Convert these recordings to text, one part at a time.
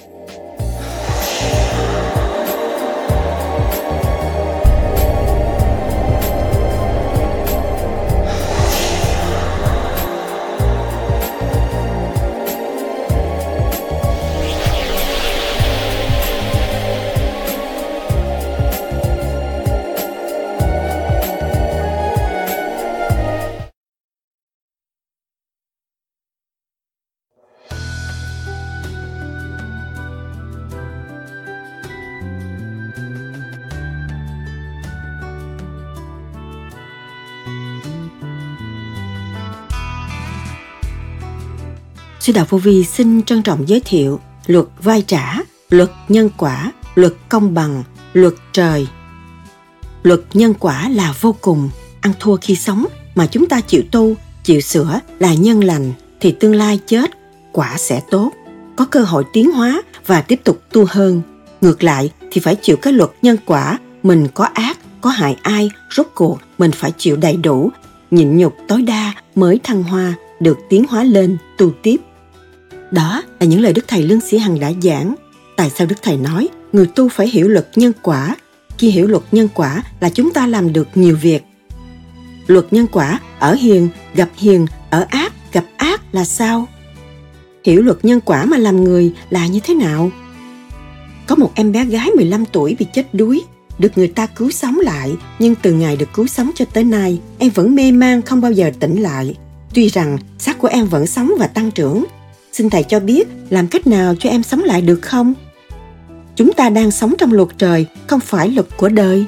Sư Đạo Vô Vi xin trân trọng giới thiệu luật vai trả, luật nhân quả, luật công bằng, luật trời. Luật nhân quả là vô cùng, ăn thua khi sống mà chúng ta chịu tu, chịu sửa là nhân lành thì tương lai chết, quả sẽ tốt, có cơ hội tiến hóa và tiếp tục tu hơn. Ngược lại thì phải chịu cái luật nhân quả, mình có ác, có hại ai, rốt cuộc mình phải chịu đầy đủ, nhịn nhục tối đa mới thăng hoa, được tiến hóa lên, tu tiếp. Đó là những lời Đức Thầy Lương Sĩ Hằng đã giảng. Tại sao Đức Thầy nói người tu phải hiểu luật nhân quả? Khi hiểu luật nhân quả là chúng ta làm được nhiều việc. Luật nhân quả, ở hiền gặp hiền, ở ác gặp ác là sao? Hiểu luật nhân quả mà làm người là như thế nào? Có một em bé gái 15 tuổi bị chết đuối, được người ta cứu sống lại, nhưng từ ngày được cứu sống cho tới nay, em vẫn mê man không bao giờ tỉnh lại. Tuy rằng xác của em vẫn sống và tăng trưởng. Xin Thầy cho biết làm cách nào cho em sống lại được không? Chúng ta đang sống trong luật trời, không phải luật của đời.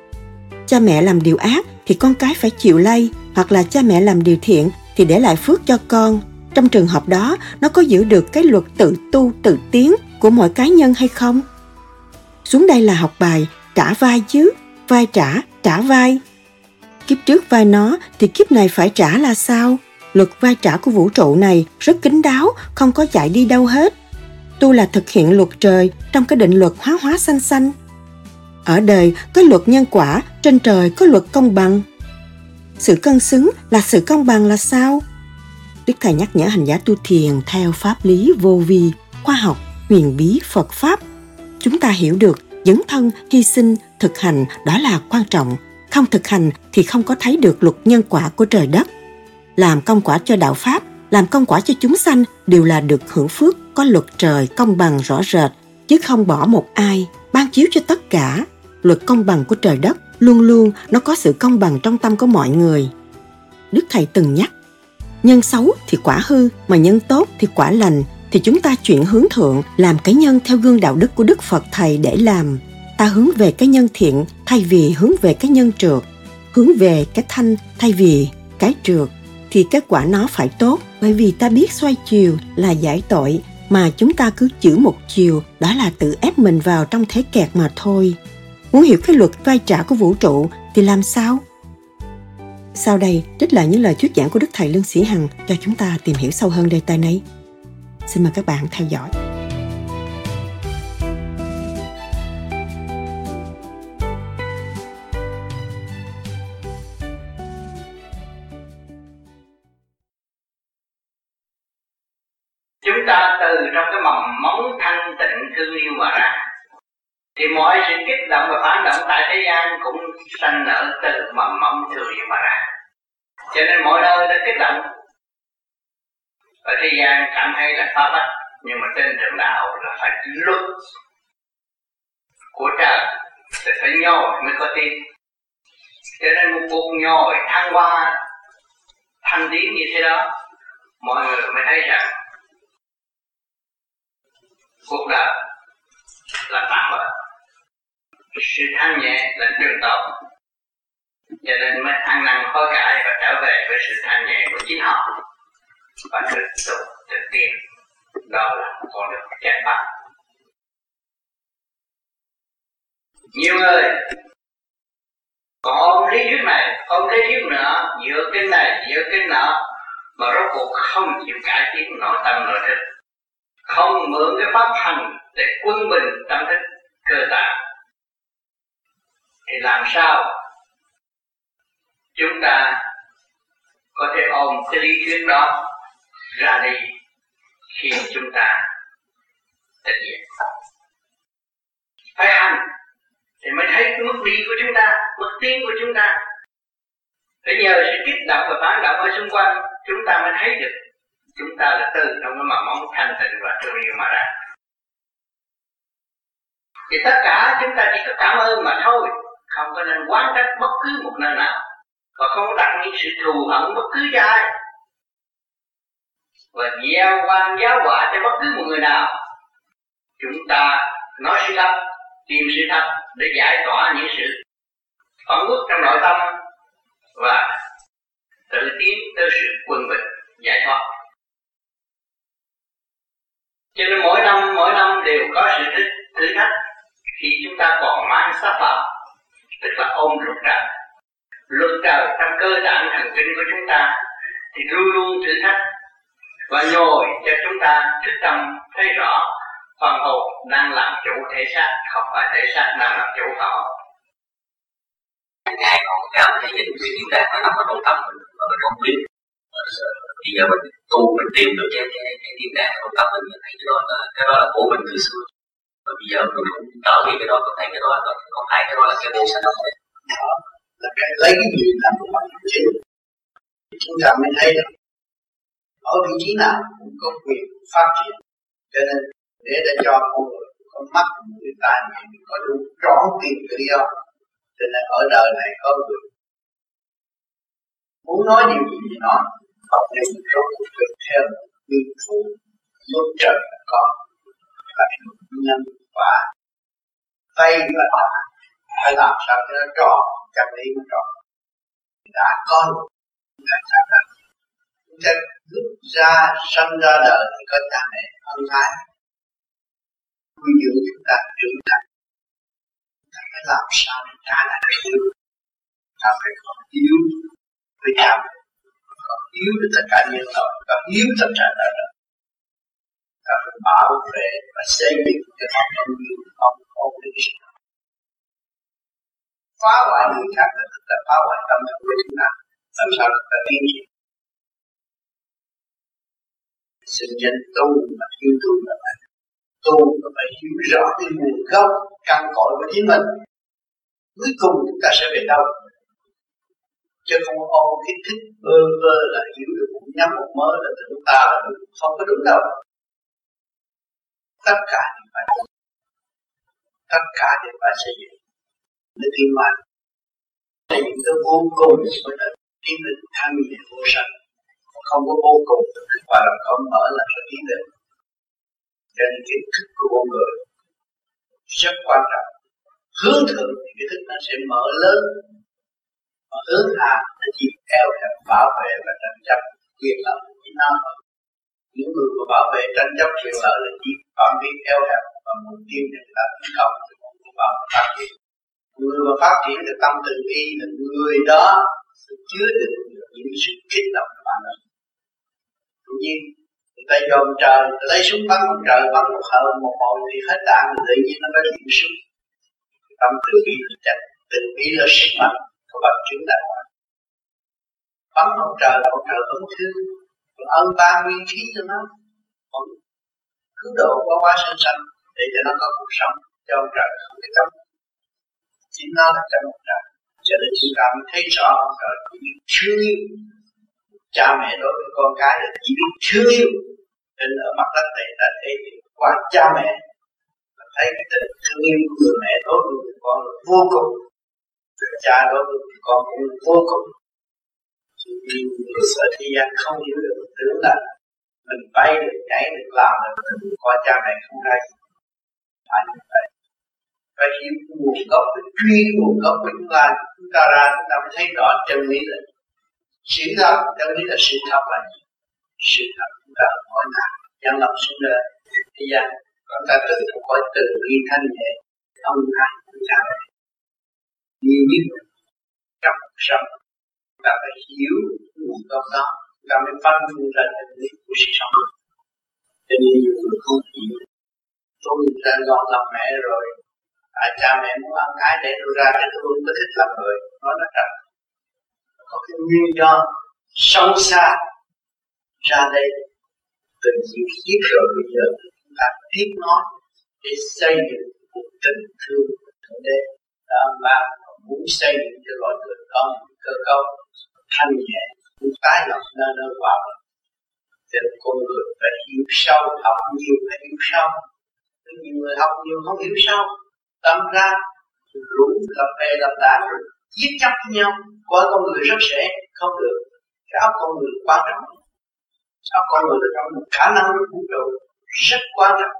Cha mẹ làm điều ác thì con cái phải chịu lây, hoặc là cha mẹ làm điều thiện thì để lại phước cho con. Trong trường hợp đó, nó có giữ được cái luật tự tu, tự tiến của mọi cá nhân hay không? Xuống đây là học bài trả vai chứ, vai trả vai. Kiếp trước vai nó thì kiếp này phải trả là sao? Luật vai trả của vũ trụ này rất kín đáo, không có chạy đi đâu hết. Tu là thực hiện luật trời trong cái định luật hóa hóa sanh sanh. Ở đời có luật nhân quả, trên trời có luật công bằng. Sự cân xứng là sự công bằng là sao? Đức Thầy nhắc nhở hành giả tu thiền theo pháp lý vô vi, khoa học, huyền bí Phật Pháp. Chúng ta hiểu được dấn thân, hy sinh, thực hành đó là quan trọng. Không thực hành thì không có thấy được luật nhân quả của trời đất. Làm công quả cho đạo Pháp, làm công quả cho chúng sanh đều là được hưởng phước, có luật trời công bằng rõ rệt, chứ không bỏ một ai, ban chiếu cho tất cả. Luật công bằng của trời đất luôn luôn nó có sự công bằng trong tâm của mọi người. Đức Thầy từng nhắc, nhân xấu thì quả hư, mà nhân tốt thì quả lành, thì chúng ta chuyển hướng thượng, làm cái nhân theo gương đạo đức của Đức Phật Thầy để làm. Ta hướng về cái nhân thiện thay vì hướng về cái nhân trượt, hướng về cái thanh thay vì cái trượt, thì kết quả nó phải tốt, bởi vì ta biết xoay chiều là giải tội, mà chúng ta cứ chữ một chiều, đó là tự ép mình vào trong thế kẹt mà thôi. Muốn hiểu cái luật vai trả của vũ trụ thì làm sao? Sau đây trích lại những lời thuyết giảng của Đức Thầy Lương Sĩ Hằng cho chúng ta tìm hiểu sâu hơn đề tài này. Xin mời các bạn theo dõi. Chúng ta từ trong cái mầm móng thanh tịnh thương yêu mà ra, thì mọi sự kích động và phản động tại thế gian cũng sanh nở từ mầm móng thương yêu mà ra. Cho nên mọi nơi đã kích động. Ở thế gian cảm thấy là phá bách, nhưng mà trên trường đạo là phải luật của trời, thì phải nhồi mới có tiếng. Cho nên một cuộc nhồi thăng hoa, thanh tiếng như thế đó, mọi người mới thấy rằng cuộc đời là tạm bỡ, sự thanh nhẹ là trường tồn. Cho nên mới ăn năn hối cải và trở về với sự thanh nhẹ của chính họ và thực tu thực tiến. Đó là con đường chạy bằng. Nhiều người còn ôm lý thuyết này, ôm lý thuyết nữa, dựa cái này, dựa cái nọ, mà rốt cuộc không chịu cải tiến nội tâm nội thức, không mượn cái pháp hành để quân bình tâm thức cơ bản, thì làm sao chúng ta có thể ôm cái lý thuyết đó ra đi khi chúng ta tịch diệt. Phải hành thì mới thấy cái bước đi của chúng ta, bước tiến của chúng ta. Để nhờ sự kích động và phản động ở xung quanh, chúng ta mới thấy được chúng ta là từ trong cái mầm móng thanh tịnh và thương yêu mà ra. Thì tất cả chúng ta chỉ có cảm ơn mà thôi, không có nên oán trách bất cứ một nơi nào, và không đặt những sự thù hận bất cứ cho ai, và gieo oan giáo họa cho bất cứ một người nào. Chúng ta nói sự thật, tìm sự thật để giải tỏa những sự phẫn uất trong nội tâm và tự tiến tới sự quân bình giải thoát. Cho nên mỗi năm đều có sự thử thách khi chúng ta còn mang xác phạm, tức là ôm luật trời. Luật trời trong cơ tạng thần kinh của chúng ta thì luôn luôn thử thách và nhồi cho chúng ta thức tâm thấy rõ phần hồn đang làm chủ thể xác, không phải thể xác đang làm chủ phần hồn. Ngài còn cảm thấy những cái điều này nó nằm ở trong tâm mình mà mình không biết. Bây giờ mình tu mình tìm được cái điều này trong tâm mình thấy cái đó là của mình từ xưa. Và bây giờ mình cũng trở về cái đó, mình thấy cái đó là không phải cái đó là cái bộ sanh đó. Đó là cái lấy cái gì làm một mặt chính. Chúng ta mới thấy được ở vị trí nào cũng có quyền phát triển. Cho nên để cho con người có mắt, người ta có đủ trọn tiền tự do. Cho nên ở đời này có người muốn nói điều gì thì nói, không nên rốt cuộc theo nguyên phụ luật trời là có, là nhân quả vay và trả, phải làm sao cho nó tròn, chân lý nó tròn. Đã có luật, đã trả ra. Chúng ta lúc ra sanh ra đời thì có cha mẹ ân ái, nuôi dưỡng chúng ta trưởng thành. Chúng ta phải làm sao để trả lại cái yêu. Ta phải có yêu với cha mẹ, có yêu với tất cả nhân loại, có yêu tất cả đời đời. Ta phải bảo vệ và xây dựng cho họ thân yêu, không ổn định. Phá hoại người khác là tức là phá hoại tâm thức của chúng ta. Làm sao chúng ta tiến triển? Sự nhận tu và yêu tu là phải tu và phải hiểu rõ cái nguồn gốc căn cội của chính mình. Cuối cùng chúng ta sẽ về đâu? Chứ không ôm cái thích bơ vơ là hiểu được một nhắm một mớ là chúng ta là đúng. Không có đúng đâu. Tất cả đều phải tu, tất cả đều phải xây dựng để tiến hóa. Xây dựng cái vô cùng mới là tiến đến thanh nhẹ vô sanh. Không có vô cùng và làm không mở là sẽ tiến đến. Cho nên cái thức của con người rất quan trọng. Hướng thượng thì cái thức nó sẽ mở lớn, mà hướng hạ nó chỉ eo hẹp bảo vệ và tranh chấp quyền lợi chỉ nó thôi. Những người mà bảo vệ tranh chấp quyền lợi là chỉ phạm vi eo hẹp và mục tiêu để người ta tấn công thì không có vào phát triển. Người mà phát triển được tâm từ bi là người đó sẽ chứa được những sự kích động của bạn đó. Tự nhiên người ta dòm trời, người ta lấy súng bắn một trời, bắn một hồi thì hết đạn, tự nhiên nó có điểm súng. Tâm từ bi là chặt, từ bi là sức mạnh của bằng chứng đại hoại. Bắn một trời vẫn thương, còn ân ban nguyên khí cho nó, còn cứu độ quá sanh sanh để cho nó có cuộc sống, cho ông trời không thể cấm. Chính nó là trong ông trời, cho nên chúng ta mới thấy rõ ông trời chỉ biết thương yêu. Cha mẹ đối với con cái là chỉ biết thương yêu, nên ở mặt đất này đã thể hiện qua cha mẹ và thấy cái tình thương yêu của người mẹ đối với người con là vô cùng, người cha đối với người con cũng là vô cùng. Nhưng người sợ thế gian không hiểu được, tưởng là mình bay được, nhảy được, làm được, mình qua cha mẹ không ra gì. Phải như vậy. Phải hiểu nguồn gốc, phải truy nguồn gốc của chúng ta ra, chúng ta mới thấy rõ chân lý là sự thật. Chân lý là sự thật là gì? Sự thật chúng ta mỗi ngày nhân lòng sinh ra thế gian, chúng ta tự một cõi từ bi thanh nhẹ, ông ai cũng cha mẹ. Nhiều nhất trong cuộc sống chúng ta phải hiểu nguồn gốc đó, chúng ta mới phân phân ra chân lý của sự sống. Cho nên nhiều người không hiểu, tôi ra gọn làm mẹ rồi, cha mẹ muốn ăn cái để tôi ra để tôi không có thích làm người, nói nó thật. Có cái nguyên do sâu xa ra đây từ những kiếp rồi bây giờ chúng ta tiếp nói để xây dựng cuộc tình thương thượng đế đã mang muốn xây dựng cho loài người có một cơ cấu thanh nhẹ, muốn tái lập nơi nơi hòa bình. Cho nên con người phải hiểu sâu, học nhiều phải hiểu sâu. Nhiều người học nhiều không hiểu sâu, tâm ra rủ lập bè lập đảng rồi giết chấp với nhau, coi con người rất sẽ không được. Cái óc con người quan trọng. Óc con người là trong một khả năng vũ trụ rất quan trọng.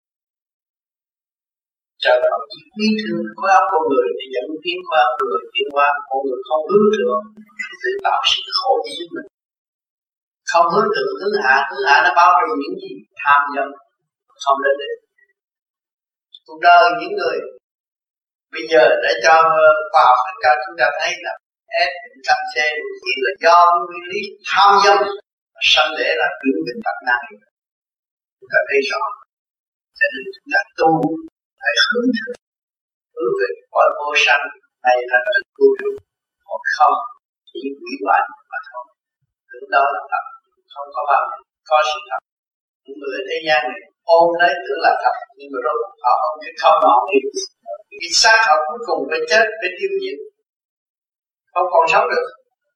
Trời Phật chỉ quý thương khối óc con người để dẫn tiến khối óc con người tiến qua. Con người không hướng thượng tự tạo sự khổ cho chính mình. Không hướng thượng hướng hạ nó bao trùm những gì tham nhầm không đến được. Cuộc đời những người bây giờ để cho khoa học cho chúng ta thấy là S căn C chỉ là do nguyên lý tham nhầm sanh để là chuyển bệnh tật nan. Chúng ta thấy rõ, cho nên chúng ta tu phải hướng thượng, hướng về cõi vô sanh này là sự tu trụ, còn không chỉ hủy hoại mà thôi. Tưởng đó là thật, không có bao giờ có sự thật. Những người ở thế gian này ôm lấy tưởng là thật, nhưng mà rốt cuộc họ ôm cái không họ đi. Cái xác họ cuối cùng phải chết, phải tiêu diệt, không còn sống được.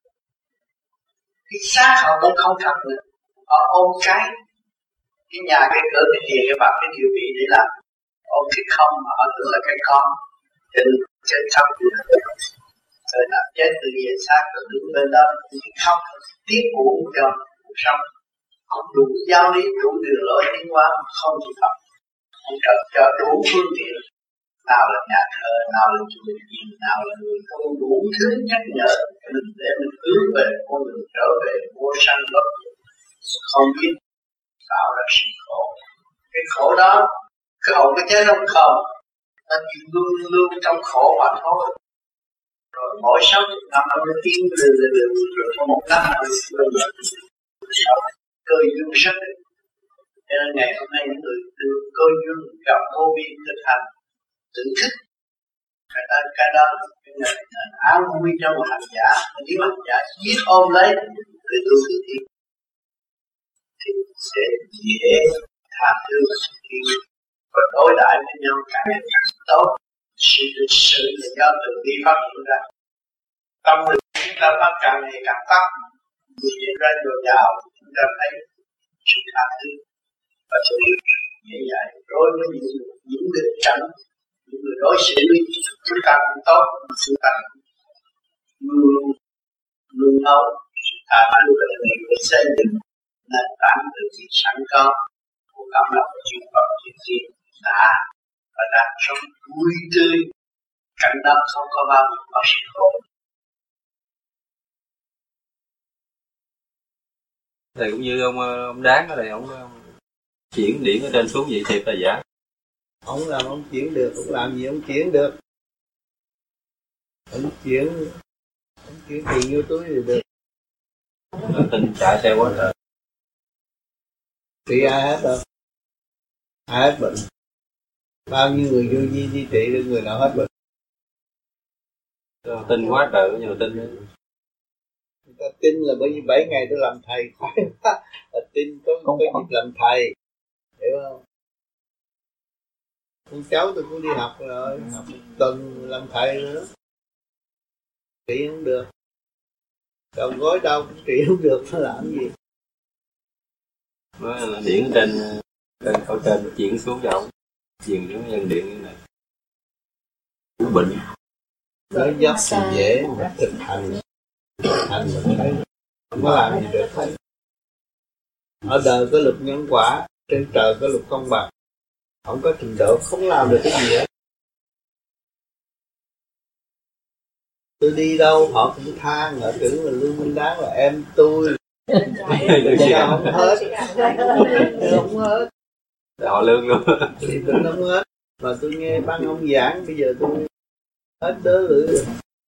Cái xác họ cũng không thật nữa, họ ôm cái nhà, cái cửa, cái tiền, cái bạc, cái điều bị để làm, ôm cái không mà họ tưởng là cái con, cho nên chết khóc rồi là chết từ về xác rồi đứng bên đó thì khóc tiếc uổng cho cuộc sống, không đủ giáo lý, đủ đường lối tiến hóa, không chịu học, không cho đủ phương tiện. Nào là nhà thờ, nào là chùa chiền, nào là người tu, đủ thứ nhắc nhở mình để mình hướng về con đường trở về vô sanh bất diệt, không biết tạo ra sự khổ. Cái khổ đó, cái hậu cái chết không không, nó chỉ luôn luôn trong khổ mà thôi. Rồi mỗi 60 năm nó mới tiến rồi có một năm nó bây giờ cơ duyên rất. Cho nên ngày hôm nay những người được cơ duyên gặp vô vi thực hành tự thức, cái đó là an vui cho một hành giả. Nếu hành giả biết ôm lấy tự tu tự tiến thì sẽ dễ tha thứ và đối đãi với nhau càng ngày càng tốt. Sự lịch sự là do tự đi phát hiện ra. Tâm lực chúng ta phát càng ngày càng phát, nhìn ra dồi dào, chúng ta thấy sự tha thứ và sự dễ dãi đối với những nghịch cảnh, những người đối xử với chúng ta cũng tốt, chúng ta luôn luôn âu sự tha thứ và người phải xây dựng nền tảng từ sự sẵn có của cảm lòng chuyên Phật chuyên Thiên đã và đang sống vui tươi. Cảnh đó không có bao giờ có sự khổ. Thầy cũng như ông Đáng ở đây, ông chuyển điển ở trên xuống vậy thiệt là giả. Ông làm ông chuyển được, ông làm gì ông chuyển được. Ông chuyển tiền vô túi thì được. Tình chạy xe quá trời. Trị ai hết đâu. Ai hết bệnh. Bao nhiêu người vô vi đi trị được người nào hết bệnh. Tin quá trời, nhiều tin. Người ta tin là bởi vì 7 ngày tôi làm thầy khoái quá. Là tin có dịp làm thầy. Hiểu không? Con cháu tôi cũng đi học rồi, học một tuần làm thầy nữa. Trị không được. Đầu gối đau cũng trị không được, nó làm gì? Nói là điển trên khẩu trên chuyển xuống cho ông. Chuyển xuống nhân điện như này. Bệnh. Nói dốc thì dễ, mà thực hành mình thấy không có làm gì được hết. Ở đời có luật nhân quả, trên trời có luật công bằng. Không có trình độ không làm được cái gì hết. Tôi đi đâu họ cũng than, họ tưởng là Lương Minh Đáng là em tôi. Không hết. Không hết. Họ lương luôn. Thì tôi không hết. Mà tôi nghe bác ông giảng, bây giờ tôi hết đớ lưỡi.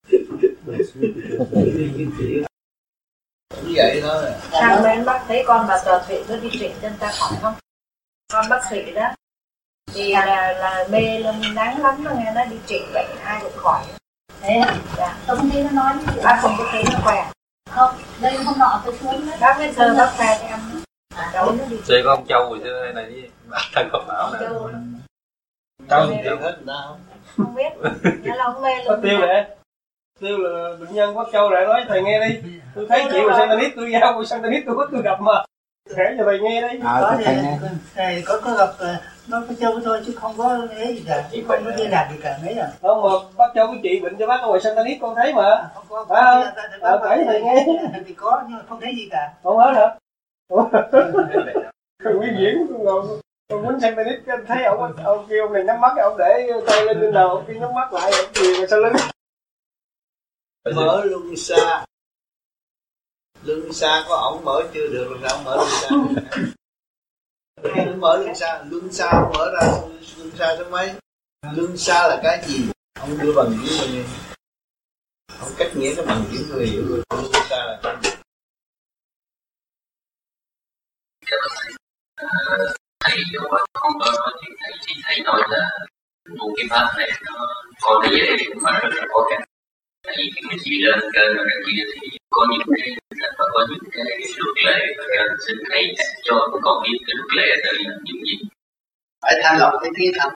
Như vậy thôi. Sang bên bác thấy con bà Tòa Thụy có đi trịnh chân ta khỏi không? Con bác Thụy đó thì là mê Lương Đáng lắm, nó nghe nó đi trịnh bệnh ai cũng khỏi. Thế à? Dạ. Tôi không thấy nó nói gì. Bác không có thấy nó khỏe. Không, đây hôm nọ tôi xuống đấy. Bác mới sơ bác khai cho em. Đâu nó đi. Xe có ông Châu rồi chứ đây này với bà thân con Bảo nè. Sao thì hết người ta không? Không biết. Nghĩa là ông mê Có luôn. Tiêu nè. Tiêu là bệnh nhân Bắc Châu lại nói thầy nghe đi. Tôi thấy chị của Santanit, tôi giao của Santanit tôi gặp mà. Kể cho thầy nghe đi. Thầy có gặp nó Bắc Châu thôi chứ không có ấy gì cả, chứ không có liên lạc gì cả mấy à. Không mà Bắc Châu của chị bệnh cho bác ở ngoài Santanit con thấy mà. Không có. Kể thầy nghe. Thì có nhưng mà không thấy gì cả. Không hết hả? Không biết diễn con muốn Santanit thấy ông kêu ông này nhắm mắt, ông để tay lên trên đầu, ông kia nhắm mắt lại, ông chìa sau lưng. Mở luân xa có ổng mở chưa được rồi sao ông mở luân xa? Đừng mở luân xa ông mở ra luân xa số mấy? Luân xa là cái gì? Ông đưa bằng chứng cho nghe. Ông cách nghĩa cái bằng chứng người hiểu rồi. Luân xa là cái gì? Thầy không có nói chuyện thầy thì thầy nói là một cái pháp này nó con nó dễ nhưng mà rất là khó khăn. Tại vì cái gì lên trên rồi kia thì có những cái và có những cái luật lệ và xin thầy cho con biết cái luật lệ đó là những gì. Phải thanh lọc cái tiếng thanh.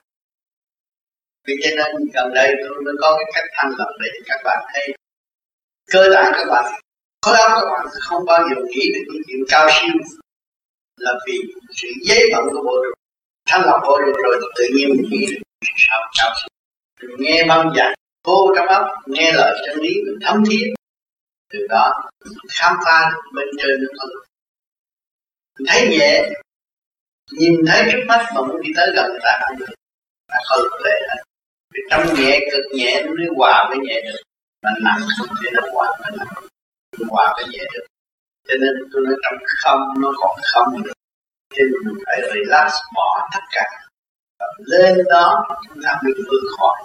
Vì cho nên gần đây tôi có cái cách thanh lọc để các bạn thấy cơ bản các bạn khối óc các bạn không bao giờ nghĩ được những chuyện cao siêu, là vì sự dễ bận của bộ ruột. Thanh lọc bộ ruột rồi tự nhiên mình nghĩ được sao cao siêu. Mình nghe băng giảng vô trong óc, nghe lời chân lý mình thấm thiết, từ đó mình khám phá được bên trên nó thật. Mình thấy nhẹ, nhìn thấy trước mắt mà muốn đi tới gần người ta không được, là không lệ hết. Vì trong nhẹ cực nhẹ nó mới hòa với nhẹ được, mà nặng không thể nó hòa với nặng, hòa với nhẹ được. Cho nên tôi nói trong không nó còn không được, cho nên mình phải relax, bỏ tất cả và lên đó chúng ta mới vượt khỏi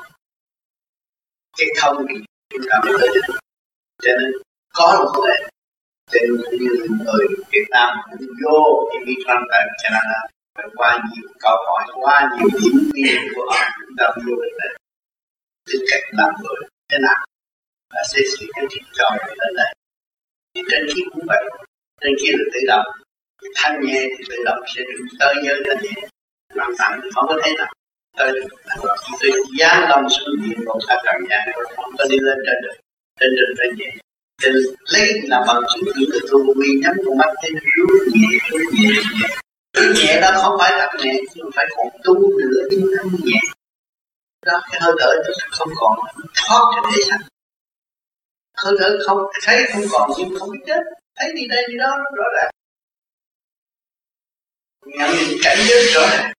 cái không thì chúng ta mới tới được. Cho nên có luật lệ. Cho nên như người Việt Nam cũng vô thì đi sang tại Canada phải qua nhiều câu hỏi, qua nhiều điểm viên của họ, chúng ta vô được đây. Tư cách làm người thế nào và sẽ xử cái chuyện cho người đến đây. Thì trên kia cũng vậy, trên kia là tự động, thanh nhẹ thì tự động sẽ được tới giới thanh nhẹ. Bằng tặng không có thấy nào tới được. Tôi dán lòng xuống điện một ta trần gian không có đi lên trên được, trên nhẹ. Thì lấy làm bằng chứng cứ từ tu vi nhắm con mắt thấy nó rút nhẹ. Cái nhẹ đó không phải thật nhẹ, nhưng phải còn tu nữa nhưng không nhẹ. Đó, cái hơi thở nó không còn thoát cho thể xác. Hơi thở không thấy không còn nhưng không biết chết, thấy đi đây đi đó rõ ràng. Nhận những cảnh giới rõ ràng.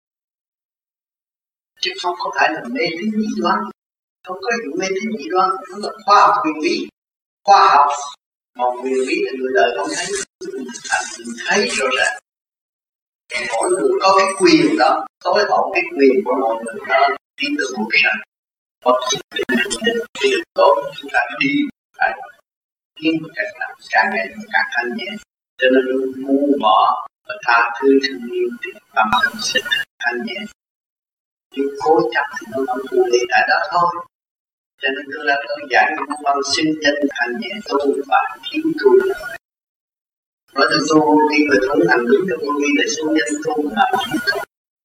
Chứ không có phải là mê tín dị đoan. Không có vụ mê tín dị đoan, nó là khoa học huyền bí. Khoa học mà huyền bí thì người đời không thấy, mình thấy rõ ràng. Mỗi người có cái quyền đó, tối hậu cái quyền của mọi người đó, đi từ một sạch. Hoặc đi được tốt, chúng ta đi phải tiến một cách làm càng ngày càng thanh nhẹ. Cho nên muốn bỏ và tha thứ thương yêu thì tâm tâm sẽ thanh nhẹ. Nhưng cố chấp thì nó không phù hợp tại đó thôi. Cho nên tôi là tôi giải những con sinh chân thanh nhẹ tu và thiếu tu. Nói từ tu khi mà tu làm đúng cho tôi là sinh chân tu và thiếu tu.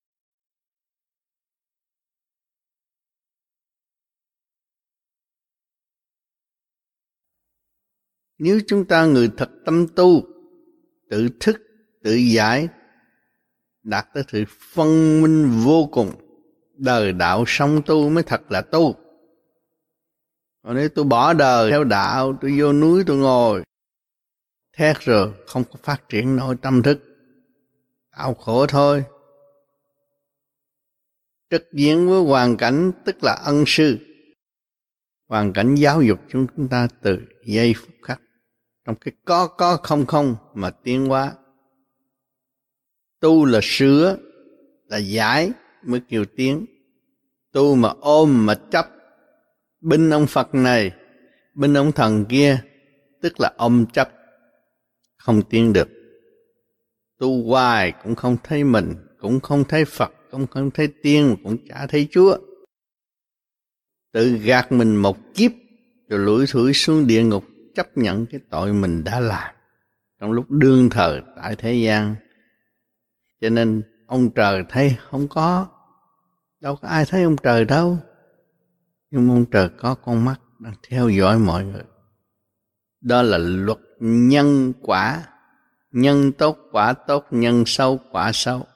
Nếu chúng ta người thật tâm tu, tự thức, tự giải, đạt tới sự phân minh vô cùng, đời đạo sống tu mới thật là tu. Còn nếu tôi bỏ đời theo đạo, tôi vô núi tôi ngồi thét rồi không có phát triển nổi tâm thức, đau khổ thôi. Trực diện với hoàn cảnh tức là ân sư. Hoàn cảnh giáo dục chúng ta từ giây phút khắc, trong cái có không mà tiến hóa. Tu là sửa, là giải mới kêu tiến. Tu mà ôm mà chấp, binh ông Phật này, binh ông thần kia, tức là ôm chấp, không tiến được. Tu hoài cũng không thấy mình, cũng không thấy Phật, cũng không thấy tiên, cũng chả thấy Chúa. Tự gạt mình một kiếp, rồi lủi thủi xuống địa ngục, chấp nhận cái tội mình đã làm trong lúc đương thời tại thế gian. Cho nên ông trời thấy không có, Đâu có ai thấy ông trời đâu. Nhưng ông trời có con mắt đang theo dõi mọi người. Đó là luật nhân quả. Nhân tốt quả tốt, nhân xấu quả xấu.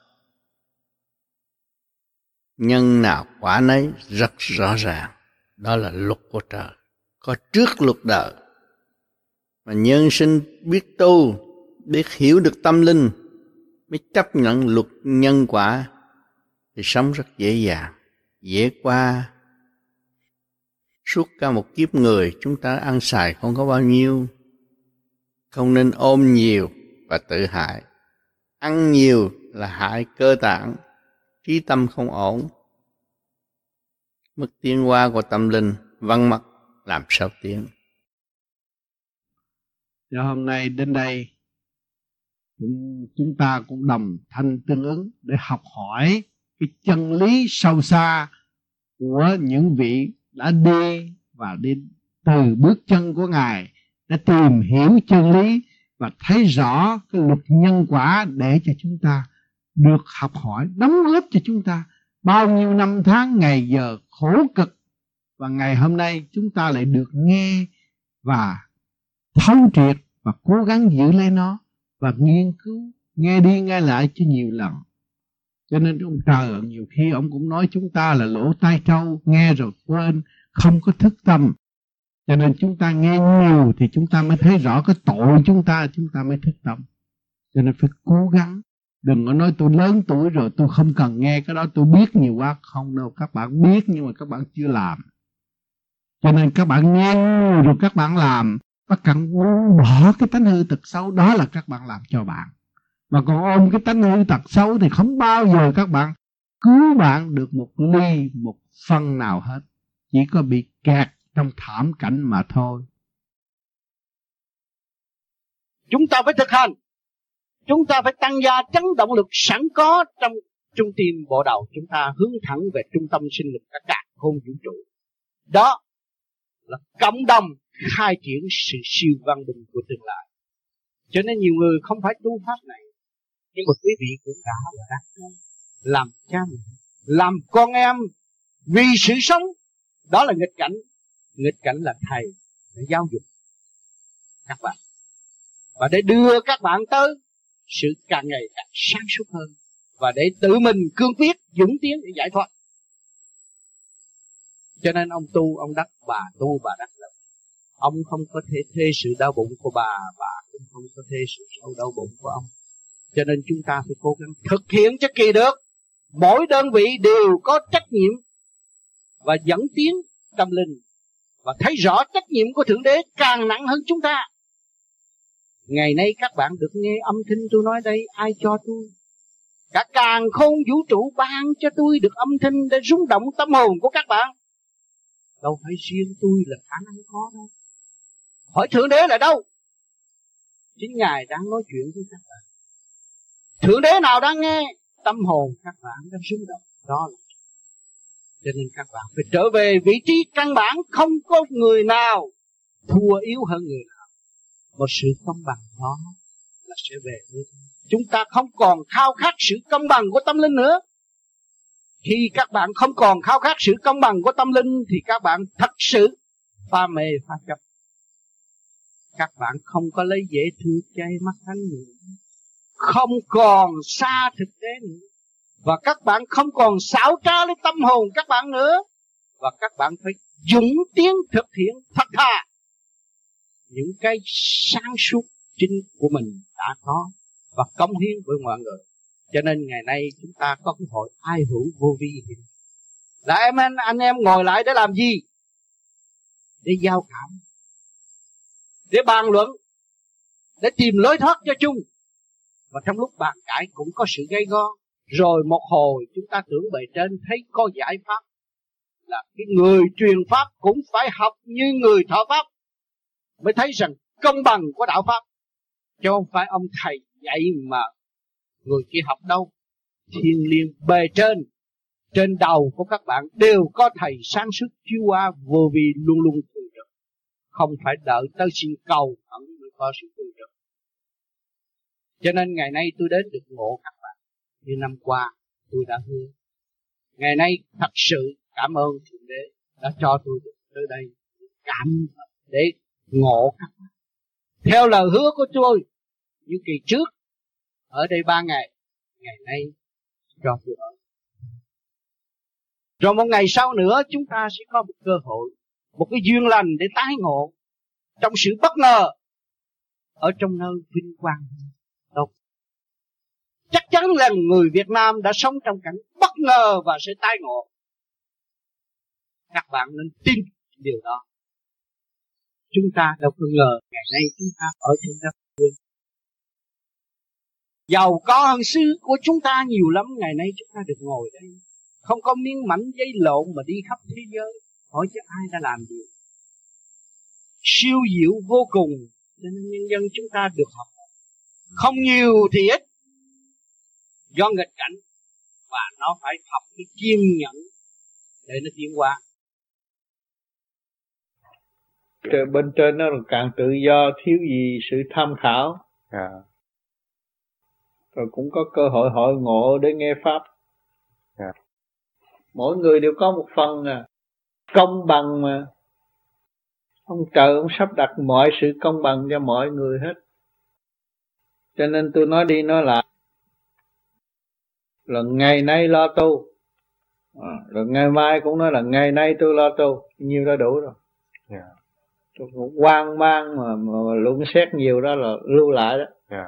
Nhân nào quả nấy rất rõ ràng. Đó là luật của trời. Có trước luật đời. Mà nhân sinh biết tu, biết hiểu được tâm linh, biết chấp nhận luật nhân quả, thì sống rất dễ dàng, dễ qua. Suốt cả một kiếp người chúng ta ăn xài không có bao nhiêu. Không nên ôm nhiều và tự hại. Ăn nhiều là hại cơ tạng, trí tâm không ổn. Mức tiến hóa của tâm linh vắng mất, làm sao tiến. Và hôm nay đến đây chúng ta cũng đồng thanh tương ứng để học hỏi cái chân lý sâu xa của những vị đã đi và đi từ bước chân của Ngài để tìm hiểu chân lý và thấy rõ cái luật nhân quả để cho chúng ta được học hỏi, đóng góp cho chúng ta bao nhiêu năm tháng ngày giờ khổ cực, và ngày hôm nay chúng ta lại được nghe và thấu triệt và cố gắng giữ lấy nó và nghiên cứu, nghe đi nghe lại cho nhiều lần. Cho nên ông trời nhiều khi ông cũng nói chúng ta là lỗ tai trâu, nghe rồi quên, không có thức tâm. Cho nên chúng ta nghe nhiều thì chúng ta mới thấy rõ cái tội chúng ta mới thức tâm. Cho nên phải cố gắng. Đừng có nói tôi lớn tuổi rồi tôi không cần nghe cái đó, tôi biết nhiều quá. Không đâu, các bạn biết nhưng mà các bạn chưa làm. Cho nên các bạn nghe rồi các bạn làm, các bạn bỏ cái tánh hư tật xấu, đó là các bạn làm cho bạn. Mà còn ôm cái tánh hư tật xấu thì không bao giờ các bạn cứu bạn được một ly, một phân nào hết. Chỉ có bị kẹt trong thảm cảnh mà thôi. Chúng ta phải thực hành. Chúng ta phải tăng gia chấn động lực sẵn có trong trung tim bộ đầu. Chúng ta hướng thẳng về trung tâm sinh lực cả càn khôn vũ trụ. Đó là cộng đồng khai triển sự siêu văn minh của tương lai. Cho nên nhiều người không phải tu pháp này, nhưng mà quý vị cũng đã làm cha mẹ, làm con em vì sự sống. Đó là nghịch cảnh. Nghịch cảnh là thầy để giáo dục các bạn và để đưa các bạn tới sự càng ngày càng sáng suốt hơn, và để tự mình cương quyết dũng tiến để giải thoát. Cho nên ông tu, ông đắc, bà tu, bà đắc. Ông không có thể thuê sự đau bụng của bà cũng không có thuê sự đau bụng của ông. Cho nên chúng ta phải cố gắng thực hiện cho kỳ được. Mỗi đơn vị đều có trách nhiệm và dẫn tiến tâm linh, và thấy rõ trách nhiệm của Thượng Đế càng nặng hơn chúng ta. Ngày nay các bạn được nghe âm thanh tôi nói đây, ai cho tôi? Cả càn khôn vũ trụ ban cho tôi được âm thanh để rung động tâm hồn của các bạn. Đâu phải riêng tôi là khả năng có đâu. Hỏi Thượng Đế là đâu? Chính Ngài đang nói chuyện với các bạn. Thượng Đế nào đang nghe? Tâm hồn các bạn đang rung động. Đó là. Cho nên các bạn phải trở về vị trí căn bản. Không có người nào thua yếu hơn người nào. Một sự công bằng đó là sẽ về với chúng ta. Không còn khao khát sự công bằng của tâm linh nữa. Khi các bạn không còn khao khát sự công bằng của tâm linh thì các bạn thật sự pha mê pha chấp. Các bạn không có lấy dễ thương chay mắt thánh nữa, không còn xa thực tế nữa, và các bạn không còn xảo trá lấy tâm hồn các bạn nữa, và các bạn phải dũng tiến thực hiện thật thà những cái sáng suốt chính của mình đã có và cống hiến với mọi người. Cho nên ngày nay chúng ta có cái hội ai hữu vô vi là anh em ngồi lại để làm gì? Để giao cảm, để bàn luận, để tìm lối thoát cho chung. Và trong lúc bàn cãi cũng có sự gay go. Rồi một hồi chúng ta tưởng bề trên thấy có giải pháp, là cái người truyền pháp cũng phải học như người thọ pháp mới thấy rằng công bằng của đạo pháp, chứ không phải ông thầy dạy mà người kia học đâu. Thiên liêng bề trên đầu của các bạn đều có thầy sáng suốt chiếu qua vô vi luôn luôn thường trực, không phải đợi tới xin cầu ẩn mới có sự thường trực. Cho nên ngày nay tôi đến được ngộ các bạn như năm qua tôi đã hứa. Ngày nay thật sự cảm ơn Thượng Đế đã cho tôi được tới đây cảm để ngộ các bạn. Theo lời hứa của tôi, như kỳ trước ở đây 3 ngày, ngày nay cho tôi ở. Rồi một ngày sau nữa chúng ta sẽ có một cơ hội, một cái duyên lành để tái ngộ trong sự bất ngờ ở trong nơi vinh quang. Đâu? Chắc chắn là người Việt Nam đã sống trong cảnh bất ngờ và sẽ tái ngộ. Các bạn nên tin điều đó. Chúng ta đâu có ngờ ngày nay chúng ta ở trên đất nước. Giàu có hơn xứ của chúng ta nhiều lắm, ngày nay chúng ta được ngồi đây. Không có miếng mảnh giấy lộn mà đi khắp thế giới. Hỏi chứ ai đã làm điều siêu diệu vô cùng, cho nên nhân dân chúng ta được học. Không nhiều thì ít, do nghịch cảnh, và nó phải học cái kiên nhẫn để nó tiến qua. Bên trên nó càng tự do, thiếu gì sự tham khảo. Rồi cũng có cơ hội hội ngộ để nghe pháp. Mỗi người đều có một phần công bằng mà. Ông trời ông sắp đặt mọi sự công bằng cho mọi người hết. Cho nên tôi nói đi nói lại là ngày nay lo tu, rồi ngày mai cũng nói là ngày nay tôi lo tu, nhiêu đã đủ rồi. Tôi cũng hoang mang mà luận xét nhiều đó là lưu lại đó.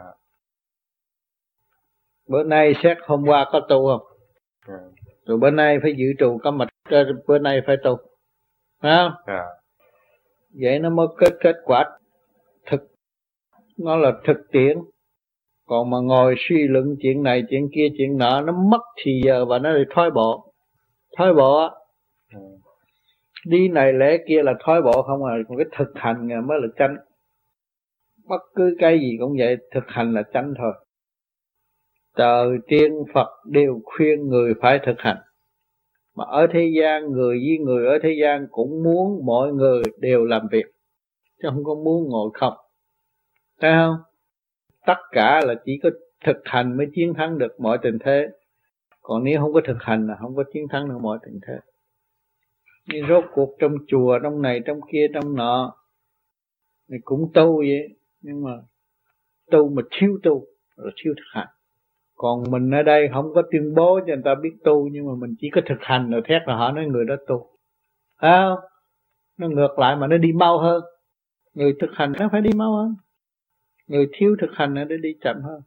Bữa nay xét hôm qua có tu không? Rồi bữa nay phải giữ trù có mật, bữa nay phải tu, phải không? Vậy nó mới kết quả thực, nó là thực tiễn. Còn mà ngồi suy luận chuyện này chuyện kia chuyện nọ, nó mất thì giờ và nó lại thoái bộ. Đi này lễ kia là thoái bộ không à, còn cái thực hành mới là chánh. Bất cứ cái gì cũng vậy, thực hành là chánh thôi. Trời tiên Phật đều khuyên người phải thực hành. Mà ở thế gian, người với người ở thế gian cũng muốn mọi người đều làm việc, chứ không có muốn ngồi không. Thấy không? Tất cả là chỉ có thực hành mới chiến thắng được mọi tình thế. Còn nếu không có thực hành là không có chiến thắng được mọi tình thế. Nhưng rốt cuộc trong chùa, trong này, trong kia, trong nọ, thì cũng tu vậy. Nhưng mà tu mà thiếu tu, rồi thiếu thực hành. Còn mình ở đây không có tuyên bố cho người ta biết tu, nhưng mà mình chỉ có thực hành rồi thét là họ nói người đó tu. Thấy không? Nó ngược lại mà nó đi mau hơn. Người thực hành nó phải đi mau hơn. Người thiếu thực hành nó đi chậm hơn.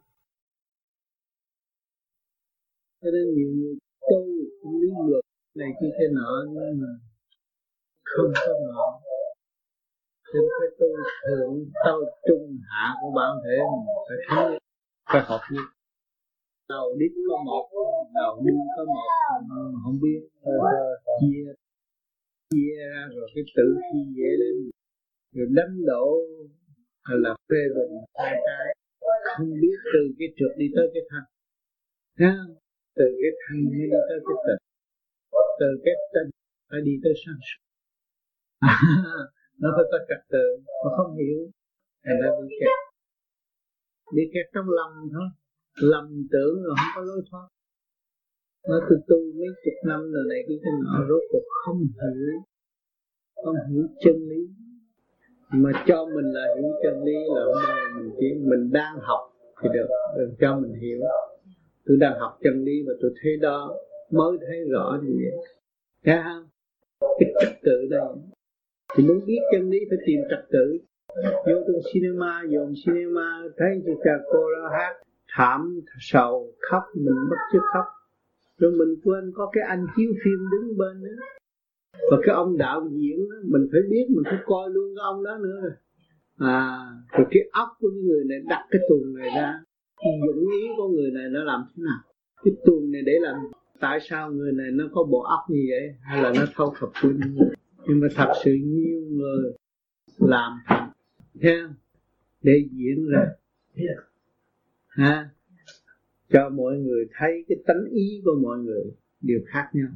Cho nên nhiều người tu lý luận này kia cái nọ, nhưng mà không có nọ. Nên phải tu thượng, tao trung, hạ của bản thể mình phải thấy, phải học như đầu đít có một, đầu đuôi có một, không biết chia ra rồi cái tự khi dễ lên, rồi đánh đổ hay là phê bình hai cái, không biết từ cái trượt đi tới cái thanh, từ cái thanh mới đi tới cái tịnh, từ cái tịnh phải đi tới sáng suốt. Nó phải có trật tự, nó không hiểu thành ra bị kẹt trong lầm thôi, lầm tưởng rồi không có lối thoát. Nó tu mấy chục năm rồi này cái nọ, rốt cuộc không hiểu chân lý, mà cho mình là hiểu chân lý là ở đây mình đang học thì được, đừng cho mình hiểu. Tôi đang học chân lý và tôi thấy đó mới thấy rõ như vậy. Thấy không? Cái trật tự đây. Thì muốn biết chân lý phải tìm trật tự. Vô trong cinema, dồn cinema, thấy chị cha cô đó hát thảm sầu khóc, mình bắt chước khóc. Rồi mình quên có cái anh chiếu phim đứng bên đó. Và cái ông đạo diễn đó, mình phải biết, mình phải coi luôn cái ông đó nữa rồi. Rồi cái óc của cái người này đặt cái tuồng này ra, cái dụng ý của người này nó làm thế nào? Cái tuồng này để làm, tại sao người này nó có bộ óc như vậy? Hay là nó thâu thập quân? Nhưng mà thật sự nhiều người làm theo để diễn ra, cho mọi người thấy cái tánh ý của mọi người đều khác nhau.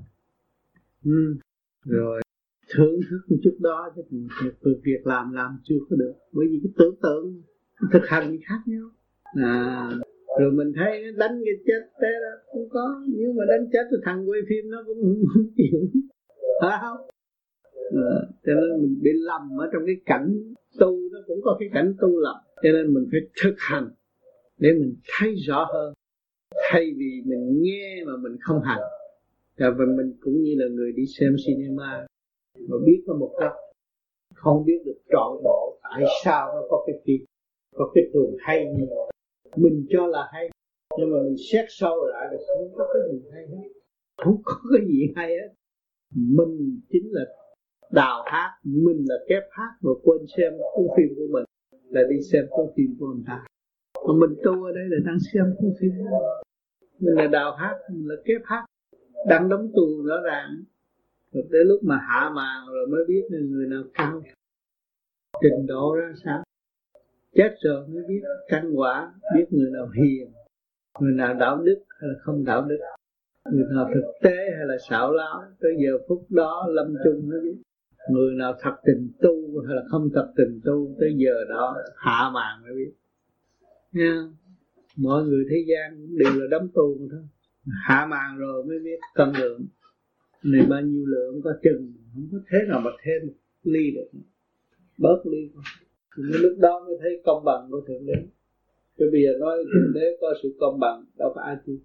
Rồi thưởng thức một chút đó, cái việc làm chưa có được, bởi vì cái tưởng tượng thực hành khác nhau. Rồi mình thấy đánh cái chết thế đó không có, nếu mà đánh chết thì thằng quay phim nó cũng không chịu, phải không? Cho nên mình bị lầm ở trong cái cảnh tu, nó cũng có cái cảnh tu lầm, cho nên mình phải thực hành để mình thấy rõ hơn, thay vì mình nghe mà mình không hành. Và mình cũng như là người đi xem cinema mà biết có một góc, không biết được trọn bộ tại sao nó có cái phim, có cái tuồng hay như vậy. Mình cho là hay, nhưng mà mình xét sâu lại là không có cái gì hay hết, không có cái gì hay hết. Mình chính là đào hát, mình là kép hát mà quên xem cuốn phim của mình, là đi xem cuốn phim của người ta. Mà mình tu ở đây là đang xem cuốn phim của mình là đào hát, mình là kép hát, đang đóng tù rõ ràng. Rồi tới lúc mà hạ màn rồi mới biết là người nào cao, trình độ ra sao. Chết rồi mới biết căn quả, biết người nào hiền, người nào đạo đức hay là không đạo đức, người nào thực tế hay là xảo láo. Tới giờ phút đó lâm chung mới biết người nào thật tình tu hay là không thật tình tu. Tới giờ đó hạ màn mới biết nha. Mọi người thế gian đều là đấm tu mà thôi, hạ màn rồi mới biết cân lượng này bao nhiêu lượng có chừng, không có thế nào mà thêm ly được, bớt ly thôi. Lúc đó mới thấy công bằng của Thượng Đế. Chứ bây giờ nói Thượng Đế có sự công bằng, đâu có ai tin.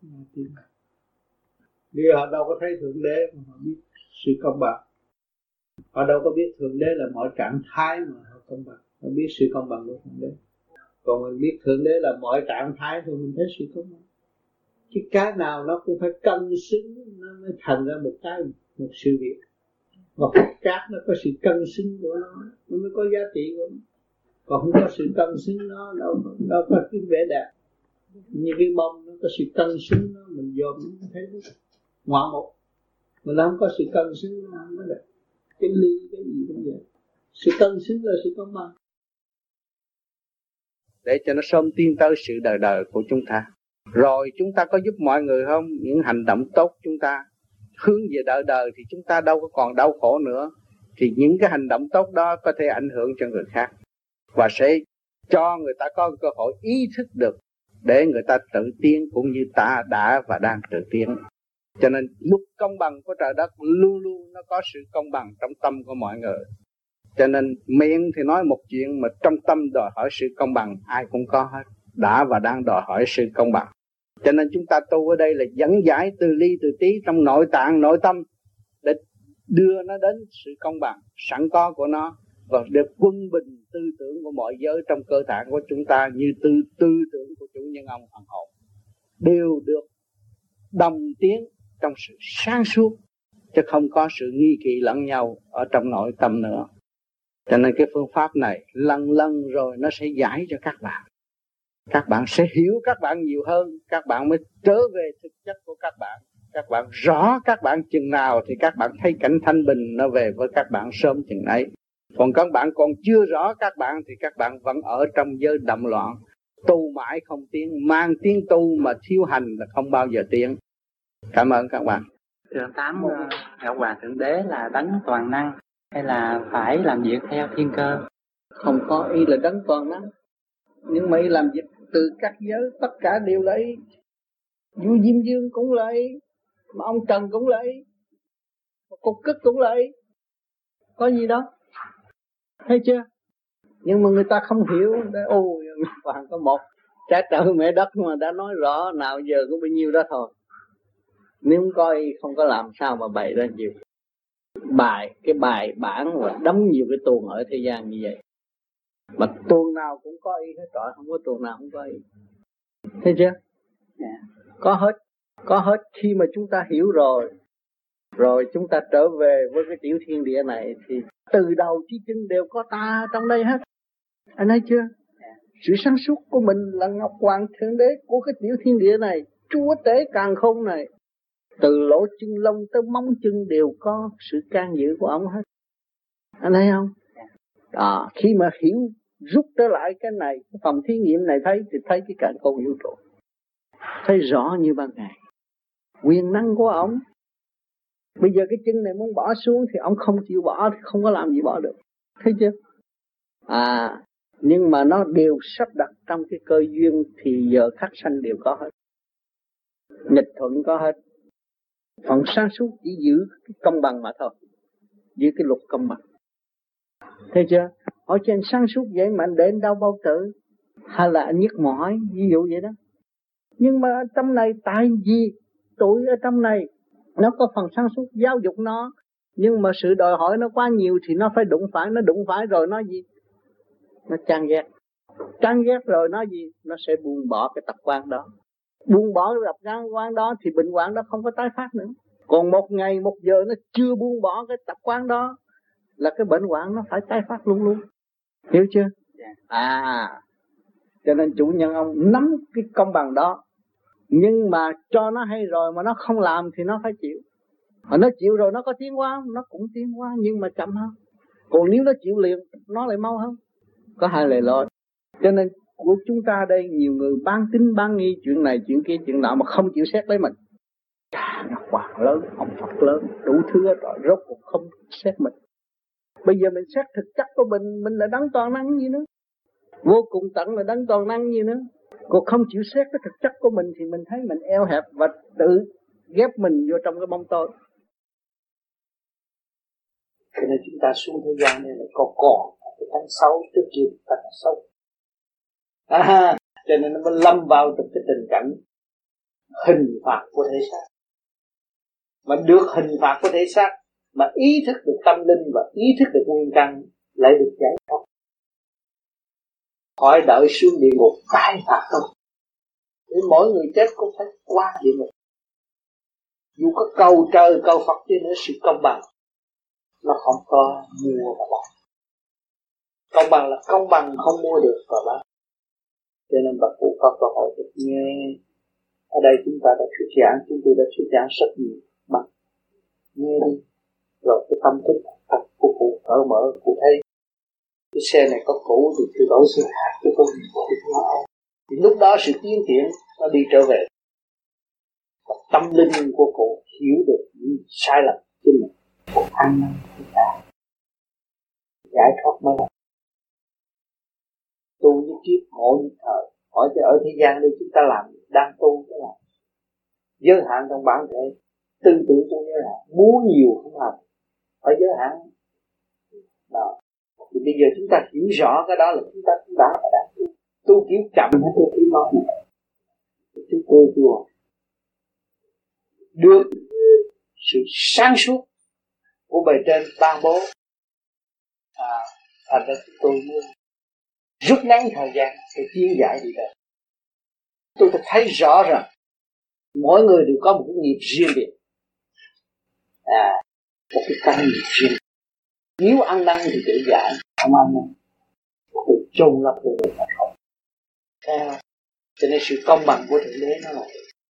Bây giờ họ đâu có thấy Thượng Đế mà họ biết sự công bằng. Họ đâu có biết Thượng Đế là mọi trạng thái mà họ công bằng. Họ biết sự công bằng của Thượng Đế. Còn mình biết Thượng Đế là mọi trạng thái thì mình thấy sự công bằng. Chứ cái nào nó cũng phải cân xứng, nó mới thành ra một sự việc. Và Phật Cát nó có sự cân xứng của nó mới có giá trị của nó. Còn không có sự cân xứng nó đâu có cái vẻ đẹp. Như cái bông nó có sự cân xứng nó, mình dòm nó thấy nó ngoạn mục. Mà nó không có sự cân xứng nó không có đẹp. Cái ly cái gì cũng vậy. Sự cân xứng là sự công bằng. Để cho nó sớm tiến tới sự đời đời của chúng ta. Rồi chúng ta có giúp mọi người không? Những hành động tốt chúng ta hướng về đời đời thì chúng ta đâu có còn đau khổ nữa. Thì những cái hành động tốt đó có thể ảnh hưởng cho người khác, và sẽ cho người ta có cơ hội ý thức được để người ta tự tiến, cũng như ta đã và đang tự tiến. Cho nên luật công bằng của trời đất luôn luôn nó có sự công bằng trong tâm của mọi người. Cho nên miệng thì nói một chuyện mà trong tâm đòi hỏi sự công bằng, ai cũng có hết, đã và đang đòi hỏi sự công bằng. Cho nên chúng ta tu ở đây là dẫn giải từ ly từ tí trong nội tạng nội tâm để đưa nó đến sự công bằng sẵn có của nó, và được quân bình tư tưởng của mọi giới trong cơ thể của chúng ta, như tư tưởng của chủ nhân ông hoàng hậu đều được đồng tiến trong sự sáng suốt, chứ không có sự nghi kỵ lẫn nhau ở trong nội tâm nữa. Cho nên cái phương pháp này lần rồi nó sẽ giải cho các bạn. Các bạn sẽ hiểu các bạn nhiều hơn, các bạn mới trở về thực chất của các bạn. Các bạn rõ các bạn chừng nào thì các bạn thấy cảnh thanh bình nó về với các bạn sớm chừng ấy. Còn các bạn còn chưa rõ các bạn thì các bạn vẫn ở trong giới động loạn, tu mãi không tiến, mang tiếng tu mà thiếu hành là không bao giờ tiến. Cảm ơn các bạn. Trường 8 Ngọc Hoàng Thượng Đế là đấng toàn năng hay là phải làm việc theo thiên cơ? Không có ý là đấng toàn năng, nhưng mà ý làm việc từ các giới tất cả đều là ý. Vua Diêm Dương cũng là ý, mà ông Trần cũng là ý, Cục Cức cũng là ý. Có gì đâu, thấy chưa? Nhưng mà người ta không hiểu. Ôi, Hoàng có một cha trời mẹ đất mà đã nói rõ, nào giờ có bao nhiêu đó thôi. Nếu không coi không có làm sao mà bày ra nhiều cái bài bản và đóng nhiều cái tuồng ở thế gian như vậy. Mà tuồng nào cũng có ý hết trọi, không có tuồng nào không có ý. Thấy chưa? Có hết khi mà chúng ta hiểu rồi chúng ta trở về với cái tiểu thiên địa này thì từ đầu chí chân đều có ta trong đây hết. Anh thấy chưa? Sự sáng suốt của mình là Ngọc Hoàng Thượng Đế của cái tiểu thiên địa này, chúa tể càn khôn này. Từ lỗ chân lông tới móng chân đều có sự can dự của ông hết. Anh thấy không? Đó, khi mà hiểu rút trở lại cái này, cái phòng thí nghiệm này thấy thì thấy cái càn khôn vũ trụ, thấy rõ như ban ngày. Quyền năng của ông. Bây giờ cái chân này muốn bỏ xuống thì ông không chịu bỏ, thì không có làm gì bỏ được. Thấy chưa? Nhưng mà nó đều sắp đặt trong cái cơ duyên thì giờ khắc sanh đều có hết. Nghịch thuận có hết. Phần sáng suốt chỉ giữ cái công bằng mà thôi. Giữ cái luật công bằng. Thấy chưa? Ở trên sáng suốt vậy mà đến đâu bao tử hay là nhức mỏi, ví dụ vậy đó. Nhưng mà ở trong này tại vì tuổi ở trong này nó có phần sáng suốt giáo dục nó, nhưng mà sự đòi hỏi nó quá nhiều thì nó phải đụng phải, nó đụng phải rồi nó gì? Nó chán ghét. Chán ghét rồi nó gì? Nó sẽ buông bỏ cái tập quán đó. Buông bỏ cái tập quán đó thì bệnh hoạn đó không có tái phát nữa. Còn một ngày một giờ nó chưa buông bỏ cái tập quán đó là cái bệnh hoạn nó phải tái phát luôn luôn. Hiểu chưa? Cho nên chủ nhân ông nắm cái công bằng đó. Nhưng mà cho nó hay rồi mà nó không làm thì nó phải chịu. Mà nó chịu rồi nó có tiến hóa, nó cũng tiến hóa nhưng mà chậm hơn. Còn nếu nó chịu liền nó lại mau hơn. Có hai lề lối. Cho nên của chúng ta đây nhiều người bán tín bán nghi chuyện này chuyện kia chuyện nọ mà không chịu xét lấy mình. Nó quạt lớn, ông Phật lớn, đủ thứ rồi rốt cuộc không xét mình. Bây giờ mình xét thực chất của mình là đấng toàn năng gì nữa. Vô cùng tận là đấng toàn năng gì nữa. Còn không chịu xét cái thực chất của mình thì mình thấy mình eo hẹp và tự ghép mình vô trong cái bóng tối. Cho nên chúng ta xuống thế gian này là còn cái tánh xấu trước kia tánh xấu. Cho nên nó mới lâm vào trong cái tình cảnh hình phạt của thể xác. Mà được hình phạt của thể xác mà ý thức được tâm linh và ý thức được nguyên căn lại được giải thoát. Khỏi đợi xuống địa ngục tái phạt không. Để mỗi người chết cũng phải qua địa ngục. Dù có cầu trời cầu Phật chứ nữa sự công bằng nó không có mua và bán. Công bằng là công bằng không mua được và bán. Cho nên bậc phụ có cơ hội được nghe. Ở đây chúng ta đã thuyết giảng, chúng tôi đã thuyết giảng rất nhiều. Mà nghe đi. Rồi cái tâm thức thật của phụ ở mở phụ thấy cái xe này có cũ thì tôi đổi xe khác cho tôi thì lúc đó sự tiến triển nó đi trở về. Và tâm linh của cụ hiểu được những sai lầm chính mình, cụ ăn năn chúng ta giải thoát mới là tu với kiếp ngộ như thời. Hỏi cho ở thế gian đây chúng ta làm đang tu cái làm giới hạn trong bản thể, tư tưởng trong giới hạn, muốn nhiều không làm phải giới hạn đó. Thì bây giờ chúng ta hiểu rõ cái đó là chúng ta cũng đã tu kiểu chậm hay tu kiểu mau. Chúng tôi chùa được sự sáng suốt của bề trên ban bố, thành ra chúng tôi mới rút ngắn thời gian để tiến giải đi đây. Tôi thấy rõ rằng mỗi người đều có một cái nghiệp riêng biệt, một cái căn nghiệp riêng. Nếu ăn năn thì tự giải, không ăn năn tự chôn lấp về người ta không. Cho nên sự công bằng của Thượng Đế nó là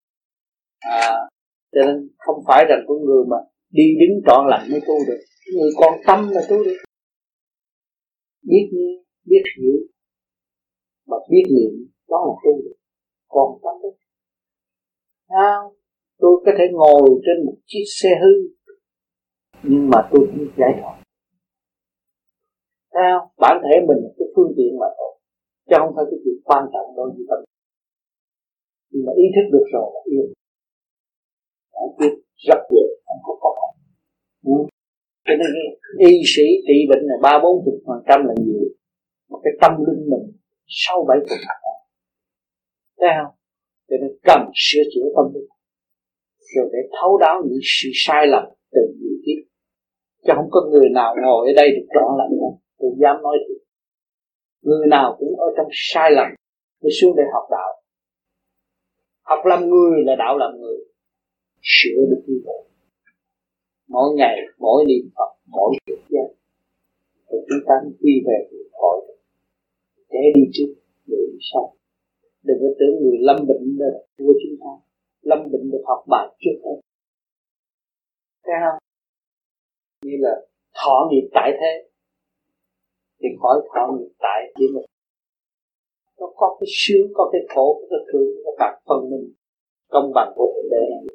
cho nên không phải rằng con người mà đi đứng trọn lành mới tu được. Người còn tâm là tu được. Biết nghe, biết hiểu mà biết niệm đó là tu được. Còn tâm đấy. Tôi có thể ngồi trên một chiếc xe hư nhưng mà tôi không giải thoát. Bản thể mình là cái phương tiện mà thôi, chứ không phải cái chuyện quan trọng đối với tâm. Nhưng mà ý thức được rồi là yêu. Giải quyết rất dễ, không có khó khăn. Cho nên y sĩ trị bệnh là 30-40% là nhiều, mà cái tâm linh mình 6-7%. Thấy không? Cho nên cần sửa chữa tâm linh, rồi để thấu đáo những sự sai lầm từ nhiều kiếp. Chứ không có người nào ngồi ở đây được trọn lành đâu. Tôi dám nói thiệt. Người nào cũng ở trong sai lầm mới xuống để học đạo. Học làm người là đạo làm người. Sửa được như vậy. Mỗi ngày, mỗi niệm Phật, mỗi kiếp gian, thì chúng ta quy về được khỏi được. Để đi trước, để đi sau. Đừng có tưởng người lâm bệnh là của chúng ta. Lâm bệnh được học bài trước hết. Thấy không? Như là thọ nghiệp tại thế thì khỏi thọ nghiệp tại với mình. Nó có cái sướng, có cái khổ, có cái thương, có cái phần mình công bằng của Thượng Đế.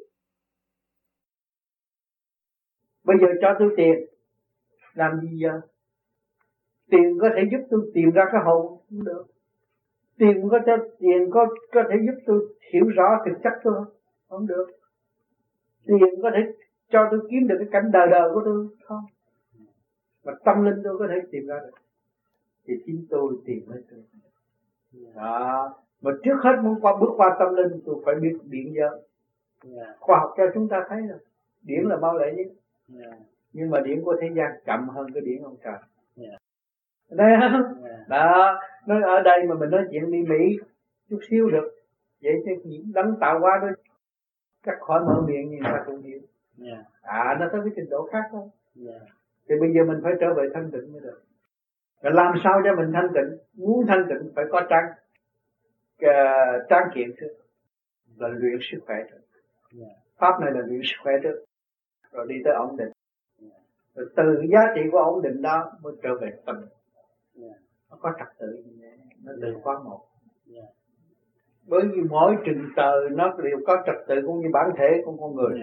Bây giờ cho tôi tiền làm gì giờ? Tiền có thể giúp tôi tìm ra cái hồn không được. Tiền có thể giúp tôi hiểu rõ thực chất tôi không được. Tiền có thể cho tôi kiếm được cái cảnh đời đời của tôi không. Mà tâm linh tôi có thể tìm ra được. Thì chính tôi tìm lấy tôi. Đó. Mà trước hết muốn bước qua tâm linh tôi phải biết điển giới. Khoa học cho chúng ta thấy rồi. Điển là mau lẹ nhất. Nhưng mà điển của thế gian chậm hơn cái điển ông trời. Đây không? Đó. Nói ở đây mà mình nói chuyện đi Mỹ chút xíu được. Vậy chứ những đấng tạo hóa đó chắc khỏi mở miệng nhưng ta cũng hiểu. Nó tới cái trình độ khác thôi. Thì bây giờ mình phải trở về thanh tịnh mới được. Rồi làm sao cho mình thanh tịnh? Muốn thanh tịnh phải có tráng kiện trước. Là luyện sức khỏe trước. Pháp này là luyện sức khỏe trước. Rồi đi tới ổn định. Rồi từ giá trị của ổn định đó mới trở về tâm. Nó có trật tự như thế. Nó từ khóa một. Bởi vì mỗi trình tờ nó đều có trật tự cũng như bản thể của con người.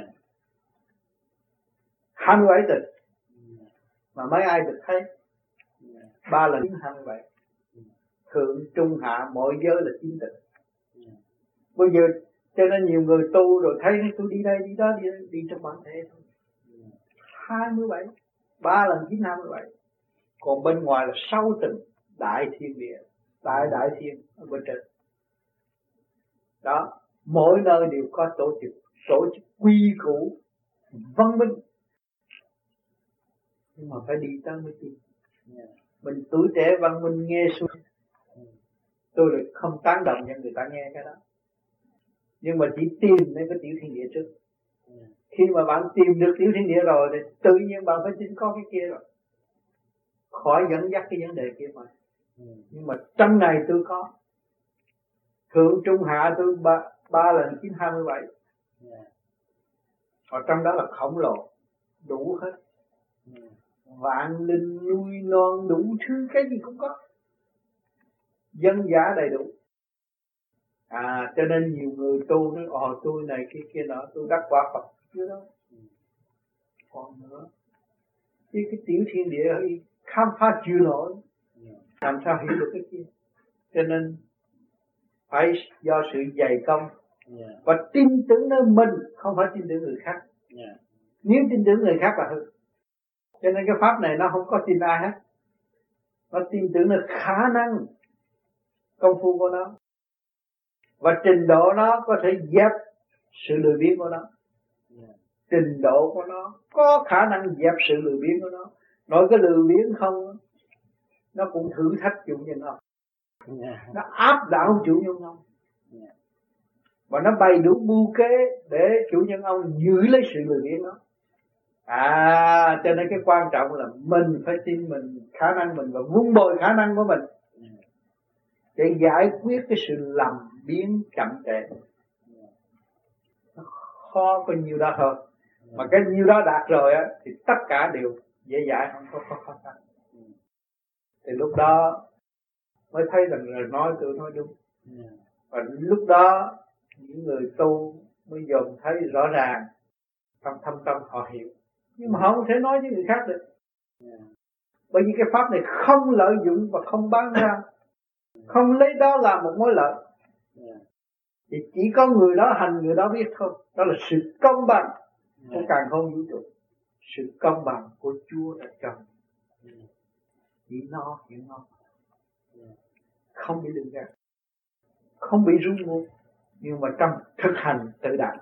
27 tịch. Mà mấy ai được thấy 3 lần 27. Thượng, trung, hạ, mọi giới là 9 tịch. Bây giờ cho nên nhiều người tu rồi thấy tôi đi đây đi đó đi trong bản thể thôi. 27, 3 lần 9 27. Còn bên ngoài là 6 tầng đại thiên địa, đại thiên ở bên trên. Đó, mỗi nơi đều có tổ chức quy củ văn minh. Nhưng mà phải đi tới mới tin. Mình tuổi trẻ văn minh nghe xuôi. Tôi lại không tán đồng cho người ta nghe cái đó. Nhưng mà chỉ tìm đến cái tiểu thiên địa trước. Khi mà bạn tìm được tiểu thiên địa rồi thì tự nhiên bạn phải tin có cái kia rồi. Khỏi dẫn dắt cái vấn đề kia mà. Nhưng mà trong này tôi có. Thượng trung hạ tôi 3 lần 9 27. Ở trong đó là khổng lồ. Đủ hết. Vạn linh nuôi non đủ thứ cái gì cũng có. Dân giả đầy đủ. Cho nên nhiều người tu nói tôi này kia nọ tôi đắc quả Phật chưa đâu. Còn nữa cái tiểu thiên địa ấy khám phá chưa nổi. Làm sao hiểu được cái kia. Cho nên phải do sự dày công và tin tưởng nơi mình, không phải tin tưởng người khác. Nếu tin tưởng người khác là hư. Cho nên cái pháp này nó không có tin ai hết. Nó tin tưởng nơi khả năng công phu của nó. Và trình độ nó có thể dẹp sự lười biếng của nó. Trình độ của nó có khả năng dẹp sự lười biếng của nó. Nói cái lười biếng không, nó cũng thử thách chủ nhân ông. Nó áp đảo chủ nhân ông. Và nó bày đủ mưu kế để chủ nhân ông giữ lấy sự lười biếng đó. Cho nên cái quan trọng là mình phải tin mình, khả năng mình và vun bồi khả năng của mình để giải quyết cái sự lầm biến chậm trễ. Nó khó có nhiều đó thôi. Mà cái nhiêu đó đạt rồi á thì tất cả đều dễ dãi, không có khó khăn. Thì lúc đó mới thấy rằng là tôi nói đúng. Và lúc đó những người tu mới dòm thấy rõ ràng, trong thâm tâm họ hiểu. Nhưng mà họ không thể nói với người khác được. Bởi vì cái pháp này không lợi dụng và không bán ra, không lấy đó làm một mối lợi. Thì chỉ có người đó hành, người đó biết thôi. Đó là sự công bằng của càn khôn vũ trụ. Sự công bằng của Chúa đã trồng. Chỉ nó hiểu nó. Không bị lừa gạt, không bị rung ngô, nhưng mà trong thực hành tự đạt.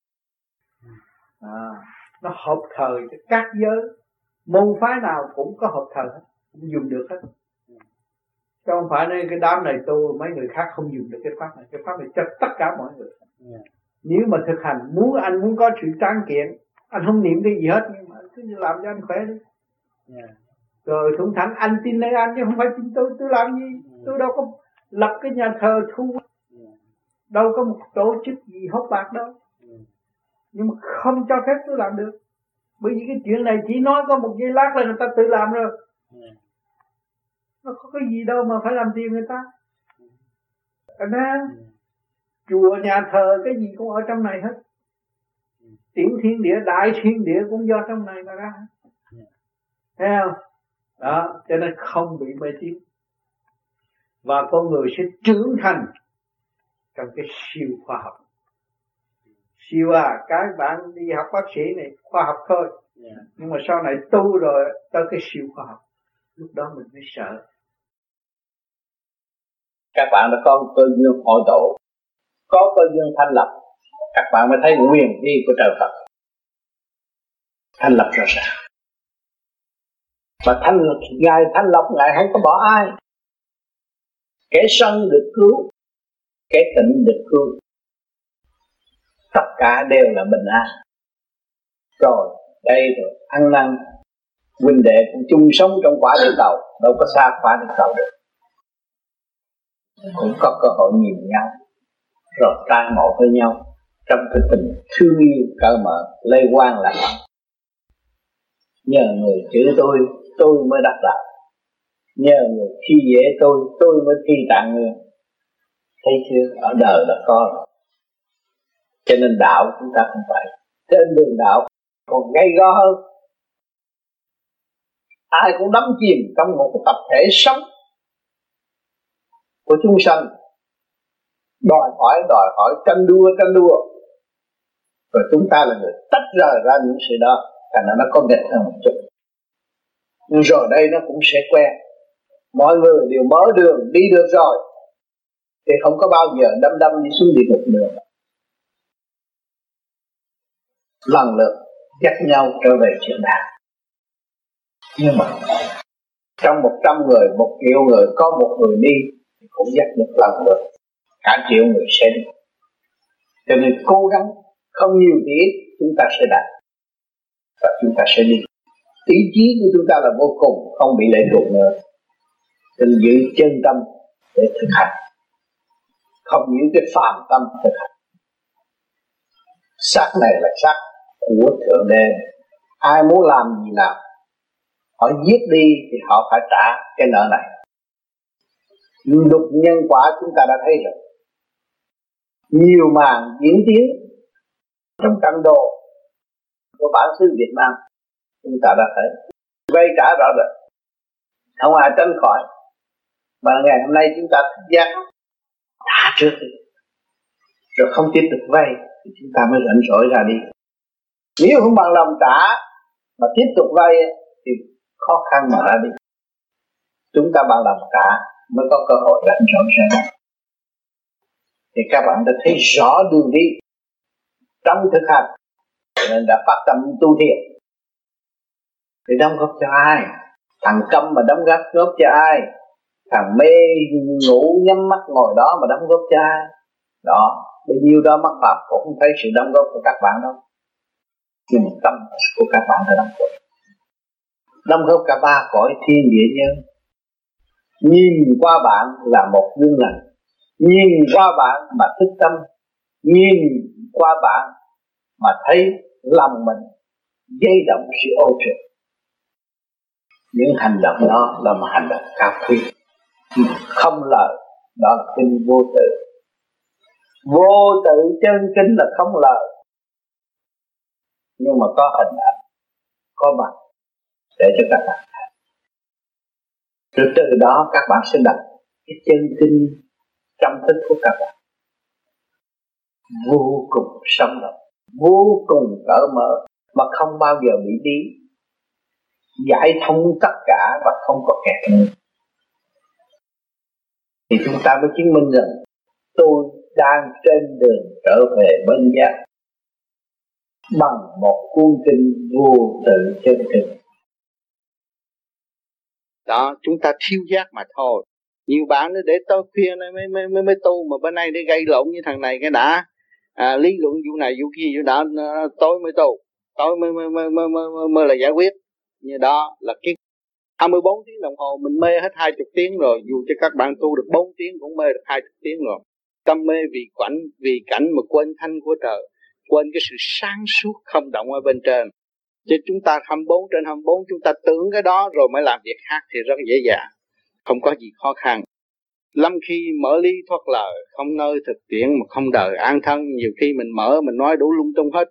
Nó hợp thời cho các giới, môn phái nào cũng có hợp thời hết, cũng dùng được hết. Chứ không phải nên cái đám này tu mấy người khác không dùng được cái pháp này. Cái pháp này cho tất cả mọi người. Nếu mà thực hành, anh muốn có sự tráng kiện, anh không niệm cái gì hết, nhưng mà cứ làm cho anh khỏe đi. Rồi thủng thẳng anh tin nơi anh chứ không phải tin tôi làm gì. Tôi đâu có lập cái nhà thờ thu, đâu có một tổ chức gì hốt bạc đâu. Nhưng mà không cho phép tôi làm được. Bởi vì cái chuyện này chỉ nói có một giây lát là người ta tự làm rồi. Nó có cái gì đâu mà phải làm tiền người ta. Chùa nhà thờ cái gì cũng ở trong này hết. Tiểu thiên địa, đại thiên địa cũng do trong này mà ra. Thấy không? Đó, cho nên không bị mê tín. Và con người sẽ trưởng thành trong cái siêu khoa học. Siêu các bạn đi học bác sĩ này khoa học thôi, nhưng mà sau này tu rồi tới cái siêu khoa học, lúc đó mình mới sợ. Các bạn đã có cơ duyên hội tụ, có cơ duyên thanh lập, các bạn mới thấy quyền uy của trời Phật. Thanh lập rõ ràng. Và Ngài thanh lập, Ngài không có bỏ ai. Kẻ sân được cứu, kẻ tịnh được cứu, tất cả đều là bình an. Rồi đây rồi ăn năn huynh đệ cũng chung sống trong quả địa cầu, đâu có xa quả địa cầu được, cũng có cơ hội nhìn nhau rồi trai ngộ với nhau trong cái tình thương yêu cởi mở, lây quan là nhờ người chữ tôi mới đắc đạo, nhờ người khi dễ tôi mới thi tạng nguyên. Thấy chưa, ở đời là có rồi. Cho nên đạo chúng ta không phải trên đường đạo còn gay go hơn. Ai cũng đắm chìm trong một cái tập thể sống của chúng sanh, đòi hỏi tranh đua. Rồi chúng ta là người tách rời ra những sự đó, thành ra nó có nghịch hơn một chút. Nhưng rồi đây nó cũng sẽ quen. Mọi người đều mở đường đi được rồi thì không có bao giờ đâm đi xuống địa ngục nữa. Lần lượt dắt nhau trở về chuyện đạo. Nhưng mà trong 100 người, 1 triệu người có một người đi thì cũng dắt được lần lượt cả triệu người sẽ đi. Cho nên cố gắng không nhiều thì ít chúng ta sẽ đạt và chúng ta sẽ đi. Ý chí của chúng ta là vô cùng, không bị lệ thuộc nữa. Nên giữ chân tâm để thực hành, không những cái phàm tâm thực hành. Xác này là xác của Thượng Đế, ai muốn làm gì làm, họ giết đi thì họ phải trả cái nợ này. Luật nhân quả chúng ta đã thấy rồi, nhiều màn diễn tiến trong căn đồ của bản xứ Việt Nam chúng ta đã thấy vay trả rõ rệt, không ai tránh khỏi. Mà ngày hôm nay chúng ta thức giác trả trước đi, rồi không tiếp tục vay thì chúng ta mới rảnh rỗi ra đi. Nếu không bằng lòng trả mà tiếp tục vay thì khó khăn mà ra đi. Chúng ta bằng lòng trả mới có cơ hội rảnh rỗi ra đi. Thì các bạn đã thấy rõ đường đi trong thực hành, nên đã phát tâm tu thiện. Thì đóng góp cho ai? Thằng câm mà đóng góp cho ai? Thằng mê ngủ nhắm mắt ngồi đó mà đóng góp cho ai? Đó, bao nhiêu đó mắc phạm cũng không thấy sự đóng góp của các bạn đâu. Nhưng mà tâm của các bạn đã đóng góp. Đóng góp cả 3 cõi thiên địa nhân. Nhìn qua bạn là một gương lành, nhìn qua bạn mà thức tâm, nhìn qua bạn mà thấy lòng mình dây động sự ô trượt. Những hành động đó là một hành động cao quý, không lời, đó là kinh vô tự. Vô tự chân kinh là không lời, nhưng mà có hình ảnh, có mặt để cho các bạn thấy. Rồi từ đó các bạn sẽ đặt cái chân kinh trong thức của các bạn, vô cùng sống động, vô cùng cởi mở, mà không bao giờ bị đi, giải thông tất cả và không có kẹt nữa. Thì chúng ta mới chứng minh rằng tôi đang trên đường trở về bên giác bằng một cuốn kinh vô tự chân thực. Đó, chúng ta thiếu giác mà thôi. Nhiều bạn nó để tối khuya mới tu, mà bên này để gây lộn như thằng này cái đã lý luận vụ này vụ kia vụ đó, tối mới tu, tối mới là giải quyết. Như đó là cái 24 tiếng đồng hồ mình mê hết 20 tiếng rồi, dù cho các bạn tu được 4 tiếng cũng mê được 20 tiếng rồi. Tâm mê vì cảnh mà quên thanh của trời, quên cái sự sáng suốt không động ở bên trên. Chứ chúng ta 24/24 chúng ta tưởng cái đó rồi mới làm việc khác thì rất dễ dàng, không có gì khó khăn. Lâm khi mở lý thoát lời, không nơi thực tiễn mà không đời an thân. Nhiều khi mình mở mình nói đủ lung tung hết,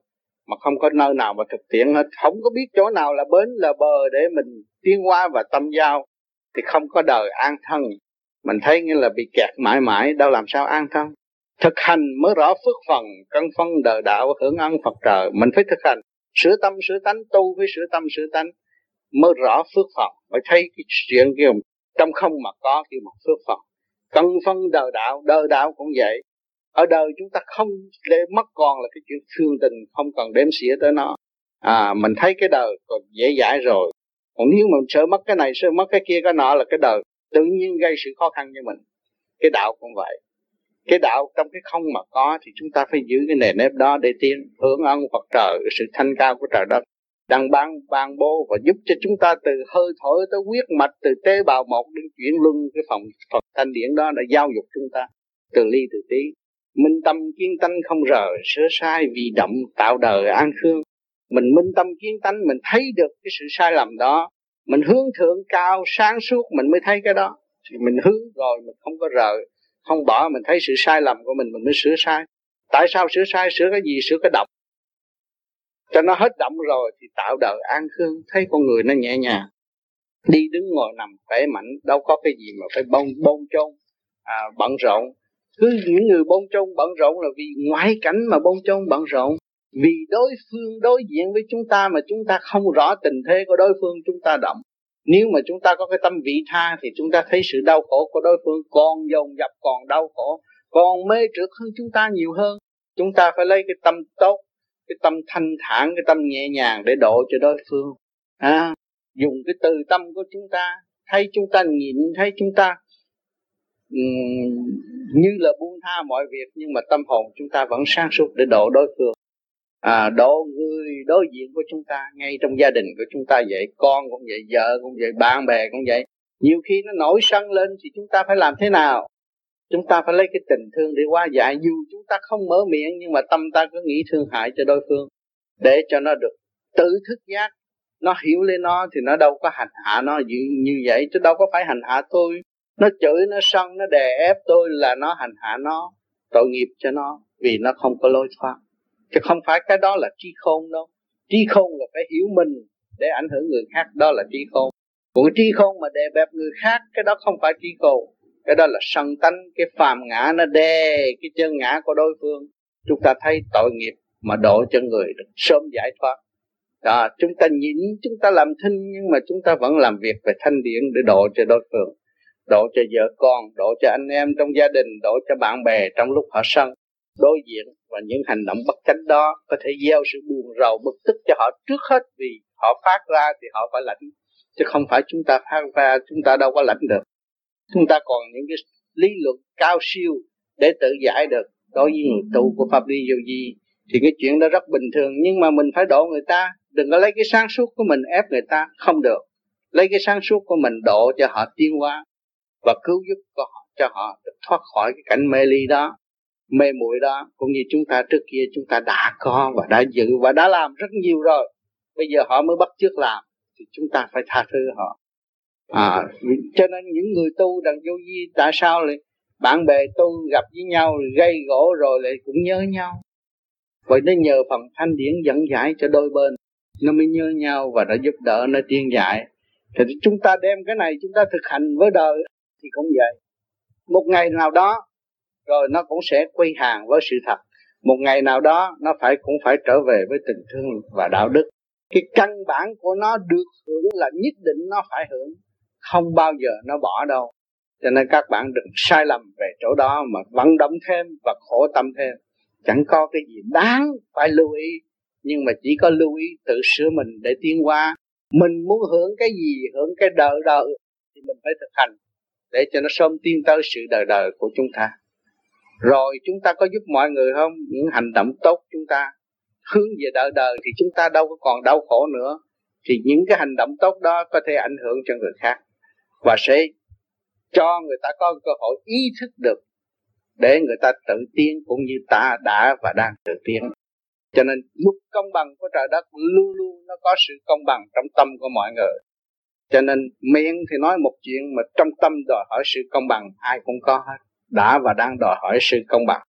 mà không có nơi nào mà thực tiễn hết, không có biết chỗ nào là bến là bờ để mình tiến hóa và tâm giao, thì không có đời an thân. Mình thấy như là bị kẹt mãi mãi, đâu làm sao an thân. Thực hành mới rõ phước phần, căn phân đời đạo hưởng ân Phật trời. Mình phải thực hành, sửa tâm sửa tánh, tu với sửa tâm sửa tánh mới rõ phước phần, mới thấy cái chuyện kia trong không mà có cái một phước phần. Căn phân đời đạo cũng vậy. Ở đời chúng ta không để mất còn là cái chuyện thương tình, không cần đếm xỉa tới nó. Mình thấy cái đời còn dễ dãi rồi. Còn nếu mà sợ mất cái này, sợ mất cái kia, cái nọ là cái đời tự nhiên gây sự khó khăn cho mình. Cái đạo cũng vậy. Cái đạo trong cái không mà có thì chúng ta phải giữ cái nền nếp đó để tiến, hưởng ân Phật trời, sự thanh cao của trời đất đang ban bố và giúp cho chúng ta từ hơi thở tới huyết mạch, từ tế bào một đến chuyển luân cái phòng Phật thanh điển đó đã giáo dục chúng ta từ ly từ tí. Minh tâm kiến tánh không rời, sửa sai vì động tạo đời an khương. Mình minh tâm kiến tánh, mình thấy được cái sự sai lầm đó, mình hướng thượng cao sáng suốt, mình mới thấy cái đó. Thì mình hướng rồi mình không có rời, không bỏ, mình thấy sự sai lầm của mình mới sửa sai. Tại sao sửa sai? Sửa cái gì? Sửa cái động. Cho nó hết động rồi thì tạo đời an khương, thấy con người nó nhẹ nhàng, đi đứng ngồi nằm khỏe mạnh, đâu có cái gì mà phải bôn chôn bận rộn. Cứ những người bôn chôn bận rộn là vì ngoại cảnh mà bôn chôn bận rộn, vì đối phương đối diện với chúng ta mà chúng ta không rõ tình thế của đối phương, chúng ta động. Nếu mà chúng ta có cái tâm vị tha thì chúng ta thấy sự đau khổ của đối phương còn dồn dập, còn đau khổ, còn mê trượt hơn chúng ta nhiều hơn. Chúng ta phải lấy cái tâm tốt, cái tâm thanh thản, cái tâm nhẹ nhàng để độ cho đối phương. Dùng cái từ tâm của chúng ta, thấy chúng ta nhịn, thấy chúng ta như là buông tha mọi việc, nhưng mà tâm hồn chúng ta vẫn sáng suốt để độ đối phương. Độ người đối diện của chúng ta, ngay trong gia đình của chúng ta vậy, con cũng vậy, vợ cũng vậy, bạn bè cũng vậy. Nhiều khi nó nổi sân lên thì chúng ta phải làm thế nào? Chúng ta phải lấy cái tình thương để hóa giải. Dù chúng ta không mở miệng nhưng mà tâm ta cứ nghĩ thương hại cho đối phương, để cho nó được tự thức giác. Nó hiểu lên nó thì nó đâu có hành hạ nó như vậy, chứ đâu có phải hành hạ tôi. Nó chửi, nó sân, nó đè ép tôi là nó hành hạ nó, tội nghiệp cho nó, vì nó không có lối thoát. Chứ không phải cái đó là trí khôn đâu. Trí khôn là phải hiểu mình để ảnh hưởng người khác, đó là trí khôn. Còn cái trí khôn mà đè bẹp người khác, cái đó không phải trí khôn. Cái đó là sân tánh, cái phàm ngã nó đè cái chân ngã của đối phương. Chúng ta thấy tội nghiệp mà độ cho người được sớm giải thoát. Chúng ta nhịn, chúng ta làm thinh, nhưng mà chúng ta vẫn làm việc về thanh điển để độ cho đối phương, độ cho vợ con, độ cho anh em trong gia đình, độ cho bạn bè trong lúc họ sân đối diện. Và những hành động bất chánh đó có thể gieo sự buồn rầu bực tức cho họ trước hết, vì họ phát ra thì họ phải lãnh, chứ không phải chúng ta phát ra chúng ta đâu có lãnh được. Chúng ta còn những cái lý luận cao siêu để tự giải được. Đối với người tu của Pháp Lý Vô Vi thì cái chuyện đó rất bình thường, nhưng mà mình phải độ người ta. Đừng có lấy cái sáng suốt của mình ép người ta, không được. Lấy cái sáng suốt của mình độ cho họ tiến hóa và cứu giúp cho họ được thoát khỏi cái cảnh mê ly đó, mê muội đó. Cũng như chúng ta trước kia chúng ta đã có và đã dự và đã làm rất nhiều rồi. Bây giờ họ mới bắt chước làm thì chúng ta phải tha thứ họ. Cho nên những người tu đặng vô vi, tại sao lại bạn bè tu gặp với nhau gây gỗ rồi lại cũng nhớ nhau? Vậy nó nhờ phần thanh điển dẫn giải cho đôi bên, nó mới nhớ nhau và nó giúp đỡ, nó tiên giải. Thì chúng ta đem cái này chúng ta thực hành với đời thì cũng vậy. Một ngày nào đó rồi nó cũng sẽ quay hàng với sự thật. Một ngày nào đó nó cũng phải trở về với tình thương và đạo đức. Cái căn bản của nó được hưởng là nhất định nó phải hưởng, không bao giờ nó bỏ đâu. Cho nên các bạn đừng sai lầm về chỗ đó mà vận động thêm và khổ tâm thêm. Chẳng có cái gì đáng phải lưu ý, nhưng mà chỉ có lưu ý tự sửa mình để tiến hóa. Mình muốn hưởng cái gì, hưởng cái đời thì mình phải thực hành để cho nó sớm tiến tới sự đời của chúng ta. Rồi chúng ta có giúp mọi người không? Những hành động tốt chúng ta hướng về đời thì chúng ta đâu có còn đau khổ nữa. Thì những cái hành động tốt đó có thể ảnh hưởng cho người khác và sẽ cho người ta có cơ hội ý thức được để người ta tự tiến, cũng như ta đã và đang tự tiến. Cho nên luật công bằng của trời đất luôn luôn nó có sự công bằng trong tâm của mọi người. Cho nên miệng thì nói một chuyện mà trong tâm đòi hỏi sự công bằng ai cũng có hết, đã và đang đòi hỏi sự công bằng.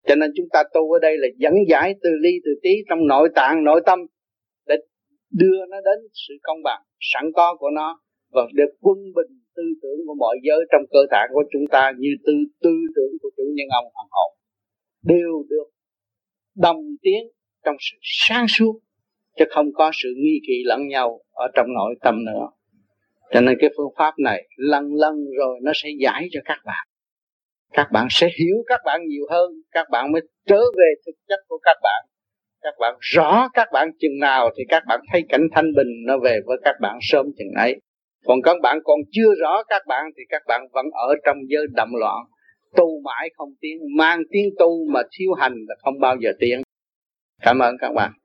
Cho nên chúng ta tu ở đây là dẫn giải từ ly từ tí trong nội tạng, nội tâm để đưa nó đến sự công bằng sẵn có của nó và được quân bình tư tưởng của mọi giới trong cơ thể của chúng ta như tư tưởng của chủ nhân ông hoàng hậu đều được đồng tiến trong sự sáng suốt chứ không có sự nghi kỵ lẫn nhau ở trong nội tâm nữa. Cho nên cái phương pháp này lần rồi nó sẽ giải cho các bạn. Các bạn sẽ hiểu các bạn nhiều hơn, các bạn mới trở về thực chất của các bạn. Các bạn rõ các bạn chừng nào thì các bạn thấy cảnh thanh bình nó về với các bạn sớm chừng ấy. Còn các bạn còn chưa rõ các bạn thì các bạn vẫn ở trong giới đậm loạn, tu mãi không tiến, mang tiếng tu mà thiếu hành là không bao giờ tiến. Cảm ơn các bạn.